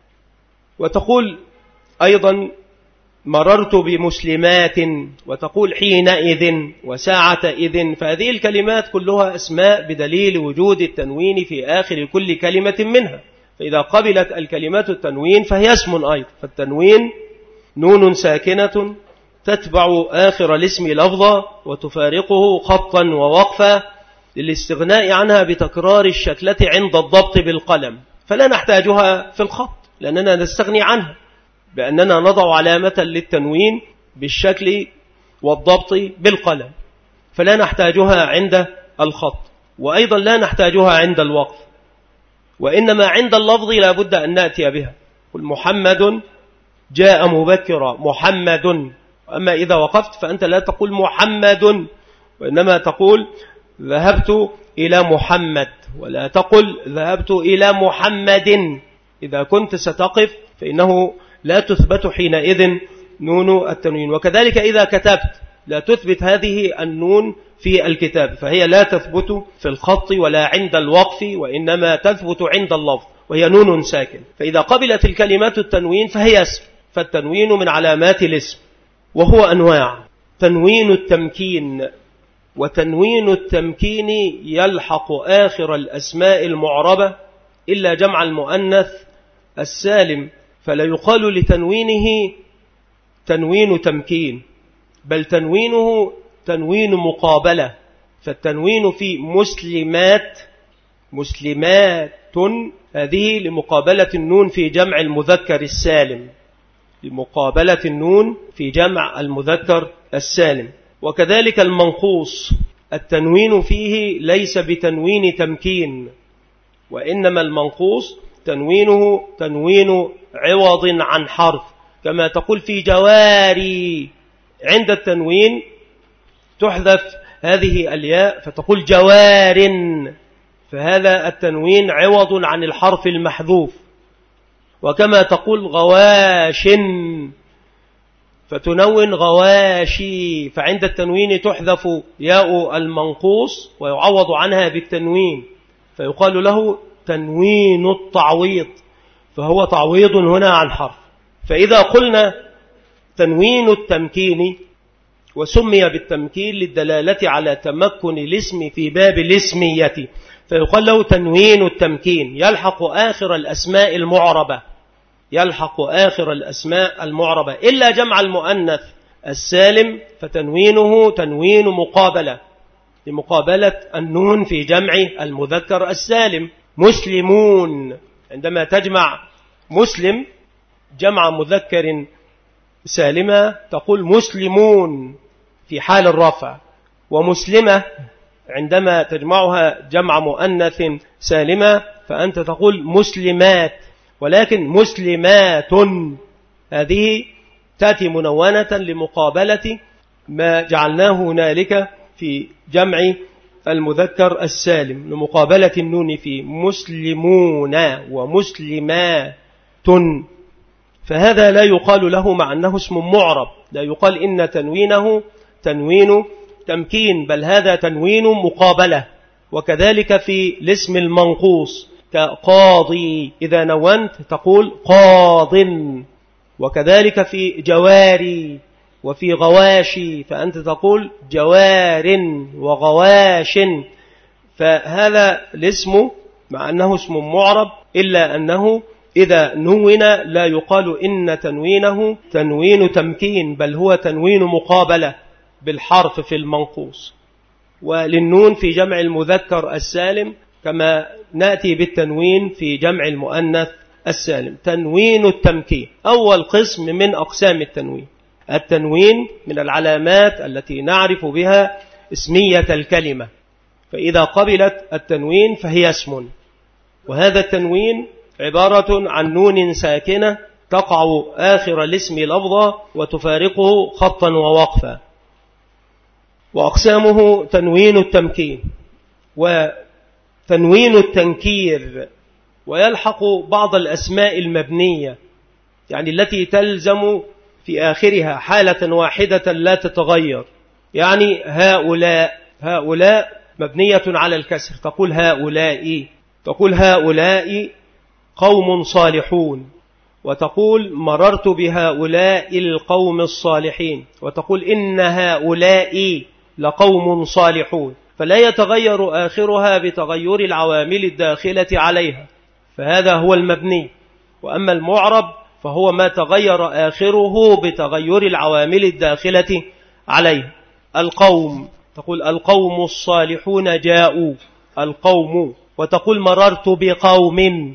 وتقول أيضا مررت بمسلمات، وتقول حينئذ وساعة إذن. فهذه الكلمات كلها أسماء بدليل وجود التنوين في آخر كل كلمة منها، فإذا قبلت الكلمات التنوين فهي اسم أيضا. فالتنوين نون ساكنة تتبع آخر الاسم لفظا وتفارقه خطا ووقفا للاستغناء عنها بتكرار الشكلة عند الضبط بالقلم، فلا نحتاجها في الخط لأننا نستغني عنها بأننا نضع علامة للتنوين بالشكل والضبط بالقلم، فلا نحتاجها عند الخط، وأيضا لا نحتاجها عند الوقف، وإنما عند اللفظ لا بد أن نأتي بها. قل محمد جاء مبكرا محمد. أما إذا وقفت فأنت لا تقول محمد، وإنما تقول ذهبت إلى محمد، ولا تقل ذهبت إلى محمد. إذا كنت ستقف فإنه لا تثبت حينئذ نون التنوين. وكذلك إذا كتبت لا تثبت هذه النون في الكتاب، فهي لا تثبت في الخط ولا عند الوقف، وإنما تثبت عند اللفظ، وهي نون ساكن. فإذا قبلت الكلمات التنوين فهي اسم، فالتنوين من علامات الاسم، وهو أنواع: تنوين التمكين، وتنوين التمكين يلحق آخر الأسماء المعربة إلا جمع المؤنث السالم، فلا يقال لتنوينه تنوين تمكين، بل تنوينه تنوين مقابلة. فالتنوين في مسلمات هذه لمقابلة النون في جمع المذكر السالم، لمقابلة النون في جمع المذكر السالم. وكذلك المنقوص التنوين فيه ليس بتنوين تمكين، وإنما المنقوص تنوينه تنوين عوض عن حرف، كما تقول في جواري، عند التنوين تحذف هذه الياء فتقول جوار، فهذا التنوين عوض عن الحرف المحذوف. وكما تقول غواش فتنون غواشي، فعند التنوين تحذف ياء المنقوص ويعوض عنها بالتنوين، فيقال له تنوين التعويض، فهو تعويض هنا عن حرف. فإذا قلنا تنوين التمكين وسمي بالتمكين للدلالة على تمكن الاسم في باب الاسمية، فيقال له تنوين التمكين. يلحق آخر الأسماء المعربة، يلحق آخر الأسماء المعربة إلا جمع المؤنث السالم، فتنوينه تنوين مقابلة لمقابلة النون في جمع المذكر السالم. مسلمون، عندما تجمع مسلم جمع مذكر سالمة تقول مسلمون في حال الرفع، ومسلمة عندما تجمعها جمع مؤنث سالمة فأنت تقول مسلمات. ولكن مسلمات هذه تأتي منونة لمقابلة ما جعلناه هنالك في جمع المذكر السالم، لمقابلة النون في مسلمون ومسلمات. فهذا لا يقال له مع أنه اسم معرب، لا يقال إن تنوينه تنوين تمكين، بل هذا تنوين مقابلة. وكذلك في الاسم المنقوص كقاضي، إذا نونت تقول قاض. وكذلك في جواري وفي غواشي فأنت تقول جوار وغواش. فهذا الاسم مع أنه اسم معرب إلا أنه إذا نون لا يقال إن تنوينه تنوين تمكين، بل هو تنوين مقابلة بالحرف في المنقوص. وللنون في جمع المذكر السالم كما نأتي بالتنوين في جمع المؤنث السالم. تنوين التمكين أول قسم من أقسام التنوين. التنوين من العلامات التي نعرف بها اسمية الكلمة، فإذا قبلت التنوين فهي اسم. وهذا التنوين عبارة عن نون ساكنة تقع آخر الاسم لفظا وتفارقه خطا ووقفا. وأقسامه تنوين التمكين وتنوين التنكير، ويلحق بعض الأسماء المبنية يعني التي تلزم في آخرها حالة واحدة لا تتغير. يعني هؤلاء مبنية على الكسر، تقول هؤلاء، تقول هؤلاء قوم صالحون، وتقول مررت بهؤلاء القوم الصالحين، وتقول إن هؤلاء لقوم صالحون. فلا يتغير آخرها بتغير العوامل الداخلة عليها، فهذا هو المبني. وأما المعرب فهو ما تغير آخره بتغير العوامل الداخلة عليه. القوم تقول القوم الصالحون جاءوا القوم، وتقول مررت بقوم.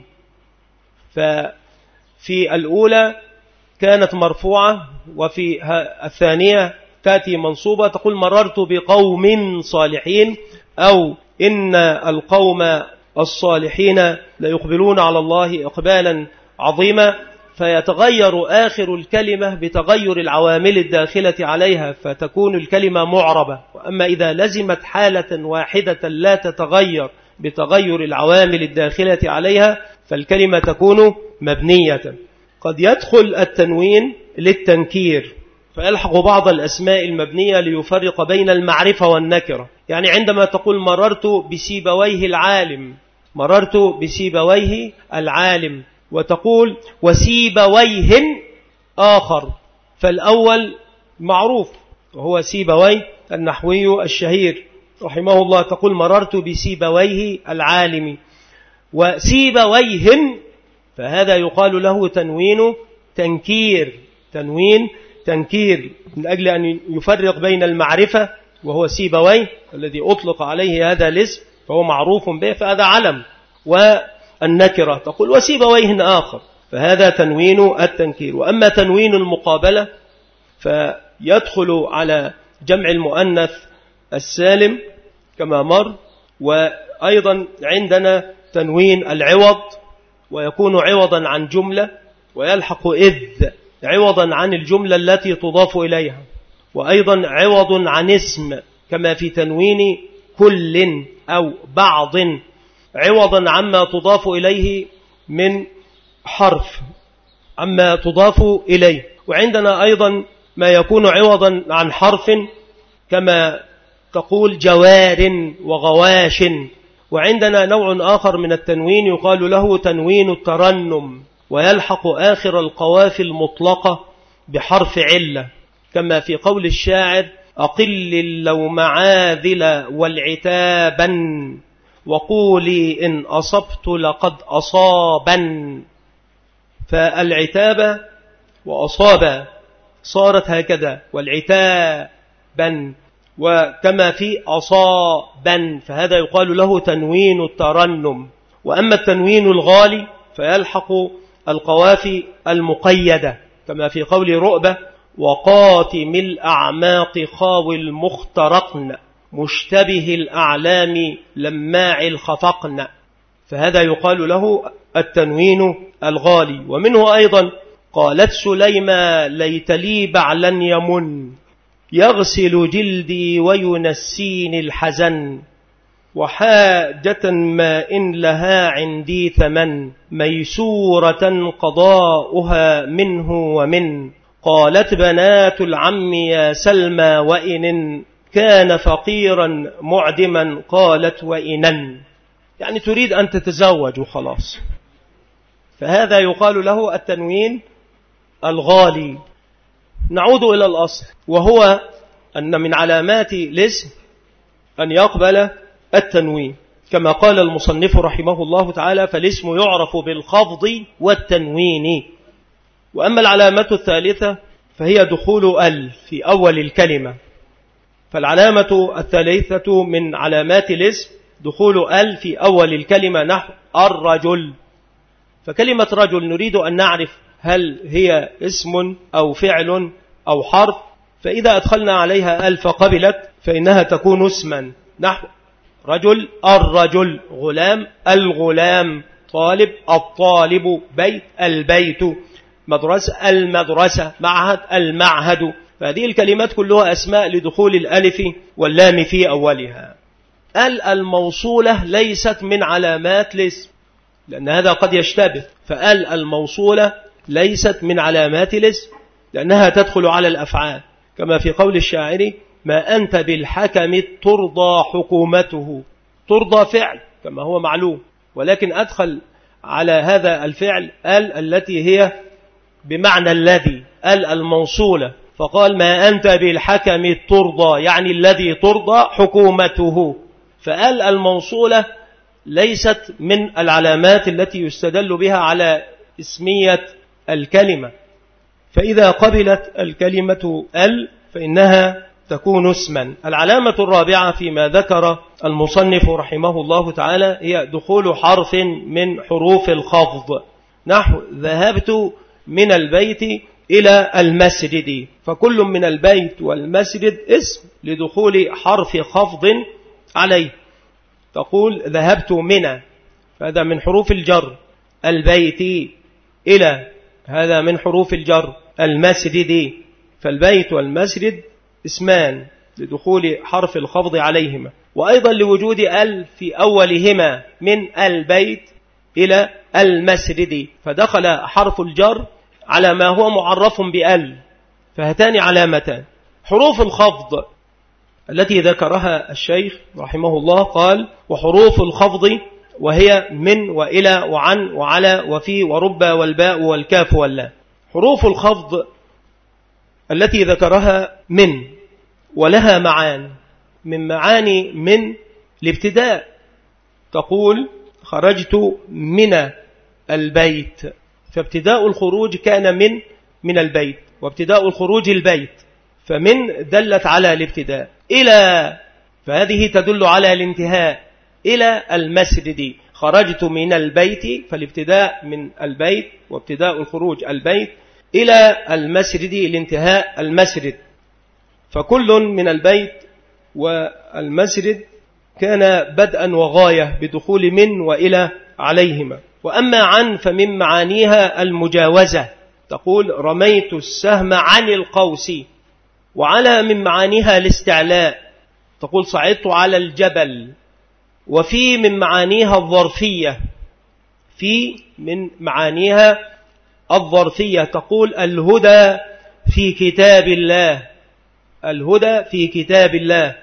ففي الأولى كانت مرفوعة، وفي الثانية تأتي منصوبة، تقول مررت بقوم صالحين، أو إن القوم الصالحين ليقبلون على الله إقبالا عظيما. فيتغير آخر الكلمة بتغير العوامل الداخلة عليها فتكون الكلمة معربة. وأما إذا لزمت حالة واحدة لا تتغير بتغير العوامل الداخلة عليها فالكلمة تكون مبنية. قد يدخل التنوين للتنكير فيلحق بعض الأسماء المبنية ليفرق بين المعرفة والنكرة. يعني عندما تقول مررت بسيبويه العالم، مررت بسيبويه العالم، وتقول وسيبويه آخر، فالأول معروف وهو سيبويه النحوي الشهير رحمه الله، تقول مررت بسيبويه العالم. وسيبويه فهذا يقال له تنوين تنكير، تنوين تنكير من أجل أن يفرق بين المعرفة وهو سيبويه الذي أطلق عليه هذا الاسم فهو معروف به فهذا علم، والنكرة تقول وسيبويه آخر فهذا تنوين التنكير. وأما تنوين المقابلة فيدخل على جمع المؤنث السالم كما مر. وأيضا عندنا تنوين العوض، ويكون عوضا عن جملة، ويلحق إذ عوضا عن الجملة التي تضاف إليها، وأيضا عوض عن اسم كما في تنوين كل أو بعض، عوضا عما تضاف إليه من حرف، عما تضاف إليه. وعندنا أيضا ما يكون عوضا عن حرف كما تقول جوار وغواش. وعندنا نوع آخر من التنوين يقال له تنوين الترنم، ويلحق آخر القوافي المطلقة بحرف علة كما في قول الشاعر أقل اللوم عاذل والعتابا وقولي إن أصبت لقد أصابا. فالعتاب وأصاب صارت هكذا، والعتابا وكما في أصابا، فهذا يقال له تنوين الترنم. وأما التنوين الغالي فيلحق القوافي المقيدة كما في قول رؤبة وقاتم الأعماق خاوي المخترقن مشتبه الأعلام لماع الخفقن، فهذا يقال له التنوين الغالي. ومنه أيضا قالت سليمة ليت لي بعلا يمن يغسل جلدي وينسيني الحزن وحاجة ما إن لها عندي ثمن ميسورة قضاؤها منه ومن. قالت بنات العم يا سلمى وإن كان فقيرا معدما قالت وإنن، يعني تريد أن تتزوج وخلاص. فهذا يقال له التنوين الغالي. نعود إلى الأصل، وهو أن من علامات الاسم أن يقبل التنوين كما قال المصنف رحمه الله تعالى فالاسم يعرف بالخفض والتنوين. وأما العلامة الثالثة فهي دخول ال في أول الكلمة. فالعلامة الثالثة من علامات الاسم دخول ال في أول الكلمة نحو الرجل. فكلمة رجل نريد أن نعرف هل هي اسم أو فعل أو حرف، فإذا أدخلنا عليها ال فقبلت فإنها تكون اسما نحو رجل الرجل، غلام الغلام، طالب الطالب، بيت البيت، مدرسة المدرسة، معهد المعهد. فهذه الكلمات كلها أسماء لدخول الألف واللام في أولها. الموصولة ليست من علامات الاسم لأن هذا قد يشتبه، الموصولة ليست من علامات الاسم لأنها تدخل على الأفعال كما في قول الشاعر ما أنت بالحكم ترضى حكومته. ترضى فعل كما هو معلوم، ولكن أدخل على هذا الفعل التي هي بمعنى الذي، الموصولة، فقال ما أنت بالحكم ترضى يعني الذي ترضى حكومته. الموصولة ليست من العلامات التي يستدل بها على اسمية الكلمة، فإذا قبلت الكلمة فإنها تكون اسما. العلامة الرابعة فيما ذكر المصنف رحمه الله تعالى هي دخول حرف من حروف الخفض نحو ذهبت من البيت إلى المسجد. فكل من البيت والمسجد اسم لدخول حرف خفض عليه. تقول ذهبت من، هذا من حروف الجر. البيت إلى، هذا من حروف الجر. المسجد، فالبيت والمسجد اسمان لدخول حرف الخفض عليهما، وأيضا لوجود ال في أولهما من البيت إلى المسجد، فدخل حرف الجر على ما هو معرف بال. فهاتان علامتان. حروف الخفض التي ذكرها الشيخ رحمه الله قال وحروف الخفض وهي من وإلى وعن وعلى وفي ورب والباء والكاف واللام. حروف الخفض التي ذكرها من ولها معان، من معاني من الابتداء. تقول خرجت من البيت، فابتداء الخروج كان من البيت، وابتداء الخروج البيت، فمن دلت على الابتداء. إلى، فهذه تدل على الانتهاء. إلى المسجد، خرجت من البيت، فالابتداء من البيت وابتداء الخروج البيت. إلى المسجد الانتهاء المسجد، فكل من البيت والمسجد كان بدءا وغاية بدخول من وإلى عليهما. وأما عن فمن معانيها المجاوزة. تقول رميت السهم عن القوس. وعلى من معانيها الاستعلاء. تقول صعدت على الجبل. وفي من معانيها الظرفية. في من معانيها الظرفية. تقول الهدى في كتاب الله. الهدى في كتاب الله.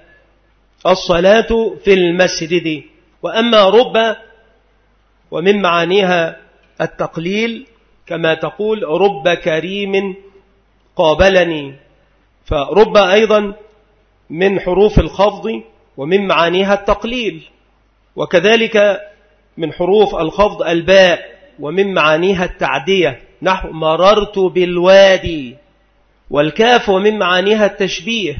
الصلاة في المسجد. وأما رب ومن معانيها التقليل كما تقول رب كريم قابلني. فرب أيضا من حروف الخفض ومن معانيها التقليل، وكذلك من حروف الخفض الباء ومن معانيها التعدية، نحو مررت بالوادي. والكاف ومن معانيها التشبيه،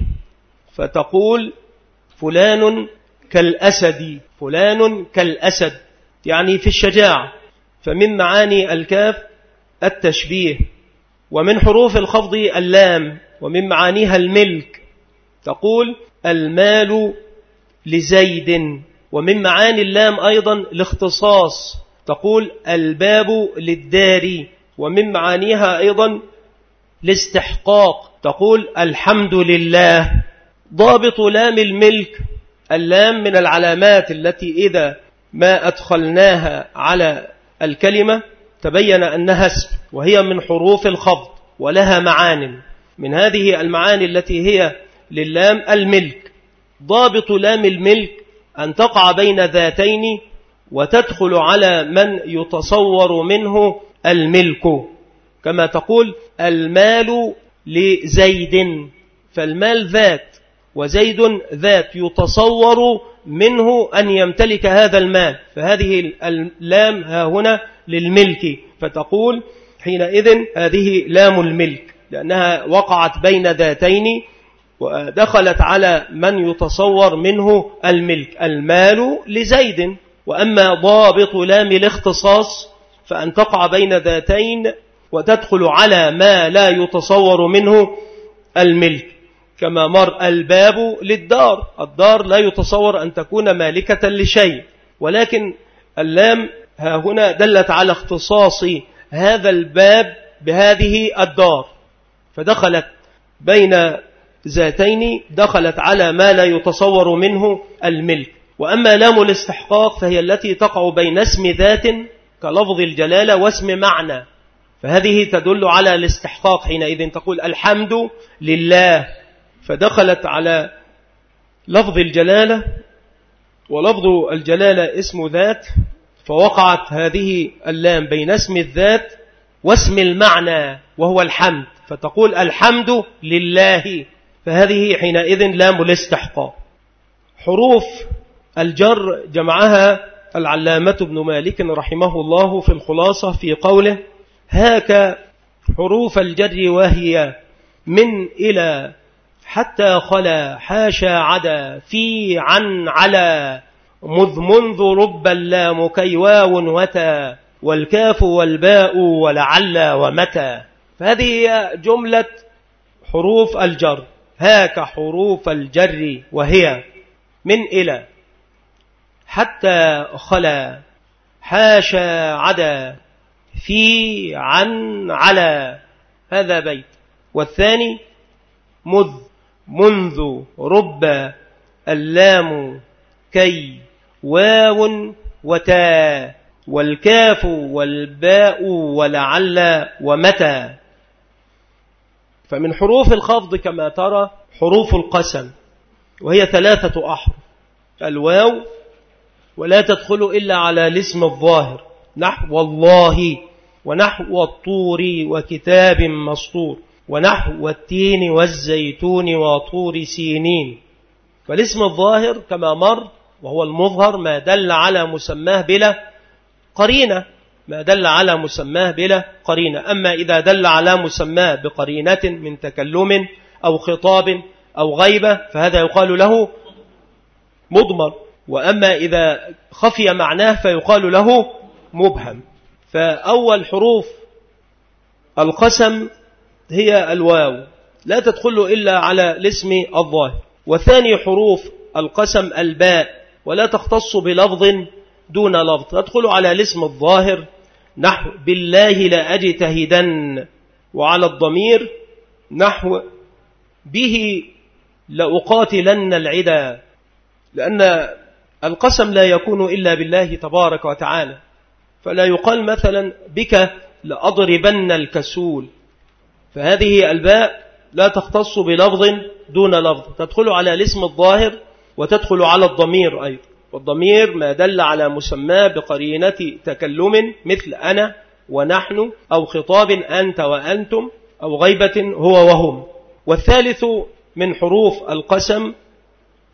فتقول فلان كالأسد، فلان كالأسد يعني في الشجاعة، فمن معاني الكاف التشبيه. ومن حروف الخفض اللام ومن معانيها الملك، تقول المال لزيد. ومن معاني اللام أيضا الاختصاص، تقول الباب للدار. ومن معانيها أيضا الاستحقاق، تقول الحمد لله. ضابط لام الملك، اللام من العلامات التي إذا ما أدخلناها على الكلمة تبين أنها اسم، وهي من حروف الخفض ولها معان. من هذه المعاني التي هي للام الملك. ضابط لام الملك أن تقع بين ذاتين وتدخل على من يتصور منه الملك، كما تقول المال لزيد، فالمال ذات وزيد ذات يتصور منه أن يمتلك هذا المال، فهذه اللام ها هنا للملك، فتقول حينئذ هذه لام الملك، لأنها وقعت بين ذاتين ودخلت على من يتصور منه الملك، المال لزيد. وأما ضابط لام الاختصاص فأن تقع بين ذاتين وتدخل على ما لا يتصور منه الملك، كما مر الباب للدار، الدار لا يتصور أن تكون مالكة لشيء، ولكن اللام ها هنا دلت على اختصاص هذا الباب بهذه الدار، فدخلت بين ذاتين، دخلت على ما لا يتصور منه الملك. وأما لام الاستحقاق فهي التي تقع بين اسم ذات كلفظ الجلالة واسم معنى، فهذه تدل على الاستحقاق، حينئذ تقول الحمد لله، فدخلت على لفظ الجلالة، ولفظ الجلالة اسم ذات، فوقعت هذه اللام بين اسم الذات واسم المعنى وهو الحمد، فتقول الحمد لله، فهذه حينئذ لام الاستحقاق. حروف الجر جمعها العلامة ابن مالك رحمه الله في الخلاصة في قوله هاك حروف الجر وهي من إلى حتى خلا حاشا عدا في عن على مذ منذ رب اللام كي واو وتا والكاف والباء ولعل ومتى. فهذه هي جملة حروف الجر. هاك حروف الجر وهي من إلى حتى خلا حاشا عدا في عن على، هذا بيت. والثاني مذ منذ رب اللام كي واو وتا والكاف والباء ولعل ومتى. فمن حروف الخفض كما ترى حروف القسم، وهي 3 أحرف، الواو ولا تدخل إلا على الاسم الظاهر، نحو والله، ونحو الطور وكتاب مسطور، ونحو التين والزيتون وطور سينين. فالاسم الظاهر كما مر وهو المظهر ما دل على مسماه بلا قرينة، ما دل على مسماه بلا قرينة. أما إذا دل على مسماه بقرينة من تكلم أو خطاب أو غيبة فهذا يقال له مضمر، وأما إذا خفي معناه فيقال له مبهم. فأول حروف القسم هي الواو، لا تدخل إلا على الاسم الظاهر. وثاني حروف القسم الباء، ولا تختص بلفظ دون لفظ، تدخل على الاسم الظاهر، نحو بالله لأجتهدن، وعلى الضمير نحو به لأقاتلن العدا، لأن القسم لا يكون إلا بالله تبارك وتعالى، فلا يقال مثلا بك لأضربن الكسول، فهذه الباء لا تختص بلفظ دون لفظ، تدخل على الاسم الظاهر وتدخل على الضمير أيضا. والضمير ما دل على مسمى بقرينة تكلم مثل أنا ونحن، أو خطاب أنت وأنتم، أو غيبة هو وهم. والثالث من حروف القسم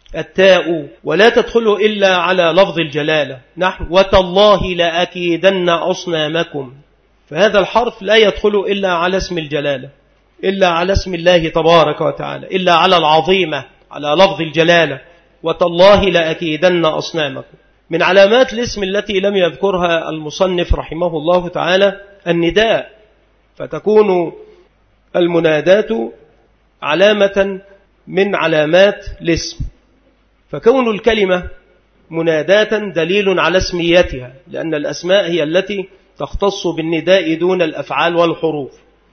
التاء ولا تدخل إلا على لفظ الجلالة، نحو وتالله لأكيدن أصنامكم، فهذا الحرف لا يدخل إلا على اسم الجلالة، إلا على اسم الله تبارك وتعالى، إلا على العظيمة، على لفظ الجلالة، وتالله لأكيدن أصنامكم. من علامات الاسم التي لم يذكرها المصنف رحمه الله تعالى النداء، فتكون المنادات علامة من علامات الاسم، فكون الكلمة مناداة دليل على اسميتها، لأن الأسماء هي التي تختص بالنداء دون الأفعال والحروف.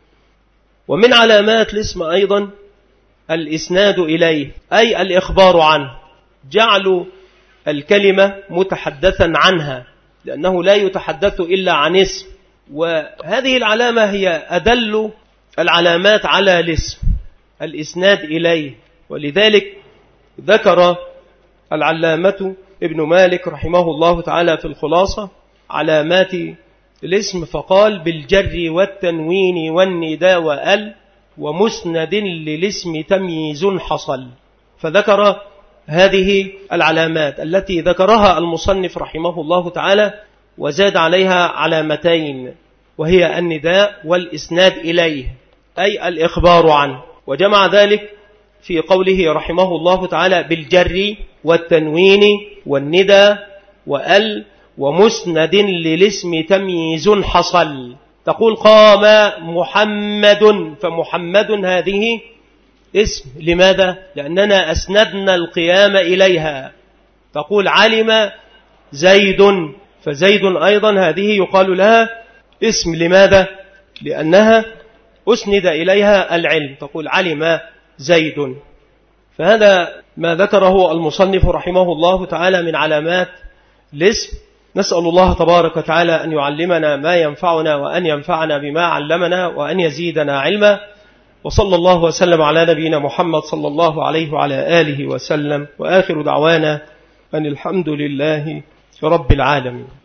ومن علامات الاسم أيضا الإسناد إليه، أي الإخبار عنه، جعل الكلمة متحدثا عنها، لأنه لا يتحدث إلا عن اسم، وهذه العلامة هي أدل العلامات على الاسم، الإسناد إليه. ولذلك ذكر العلامة ابن مالك رحمه الله تعالى في الخلاصة علامات الاسم، فقال بالجر والتنوين والنداء وأل ومسند للاسم تمييز حصل. فذكر هذه العلامات التي ذكرها المصنف رحمه الله تعالى، وزاد عليها علامتين، وهي النداء والإسناد إليه، أي الإخبار عنه، وجمع ذلك في قوله رحمه الله تعالى بالجر والتنوين والنداء وأل ومسند للاسم تمييز حصل. تقول قام محمد، فمحمد هذه اسم، لماذا؟ لأننا أسندنا القيام إليها. تقول علم زيد، فزيد أيضا هذه يقال لها اسم، لماذا؟ لأنها أسند إليها العلم، تقول علم زيد. فهذا ما ذكره المصنف رحمه الله تعالى من علامات الاسم. نسأل الله تبارك وتعالى أن يعلمنا ما ينفعنا، وأن ينفعنا بما علمنا، وأن يزيدنا علما. وصلى الله وسلم على نبينا محمد صلى الله عليه وعلى آله وسلم، وآخر دعوانا أن الحمد لله رب العالمين.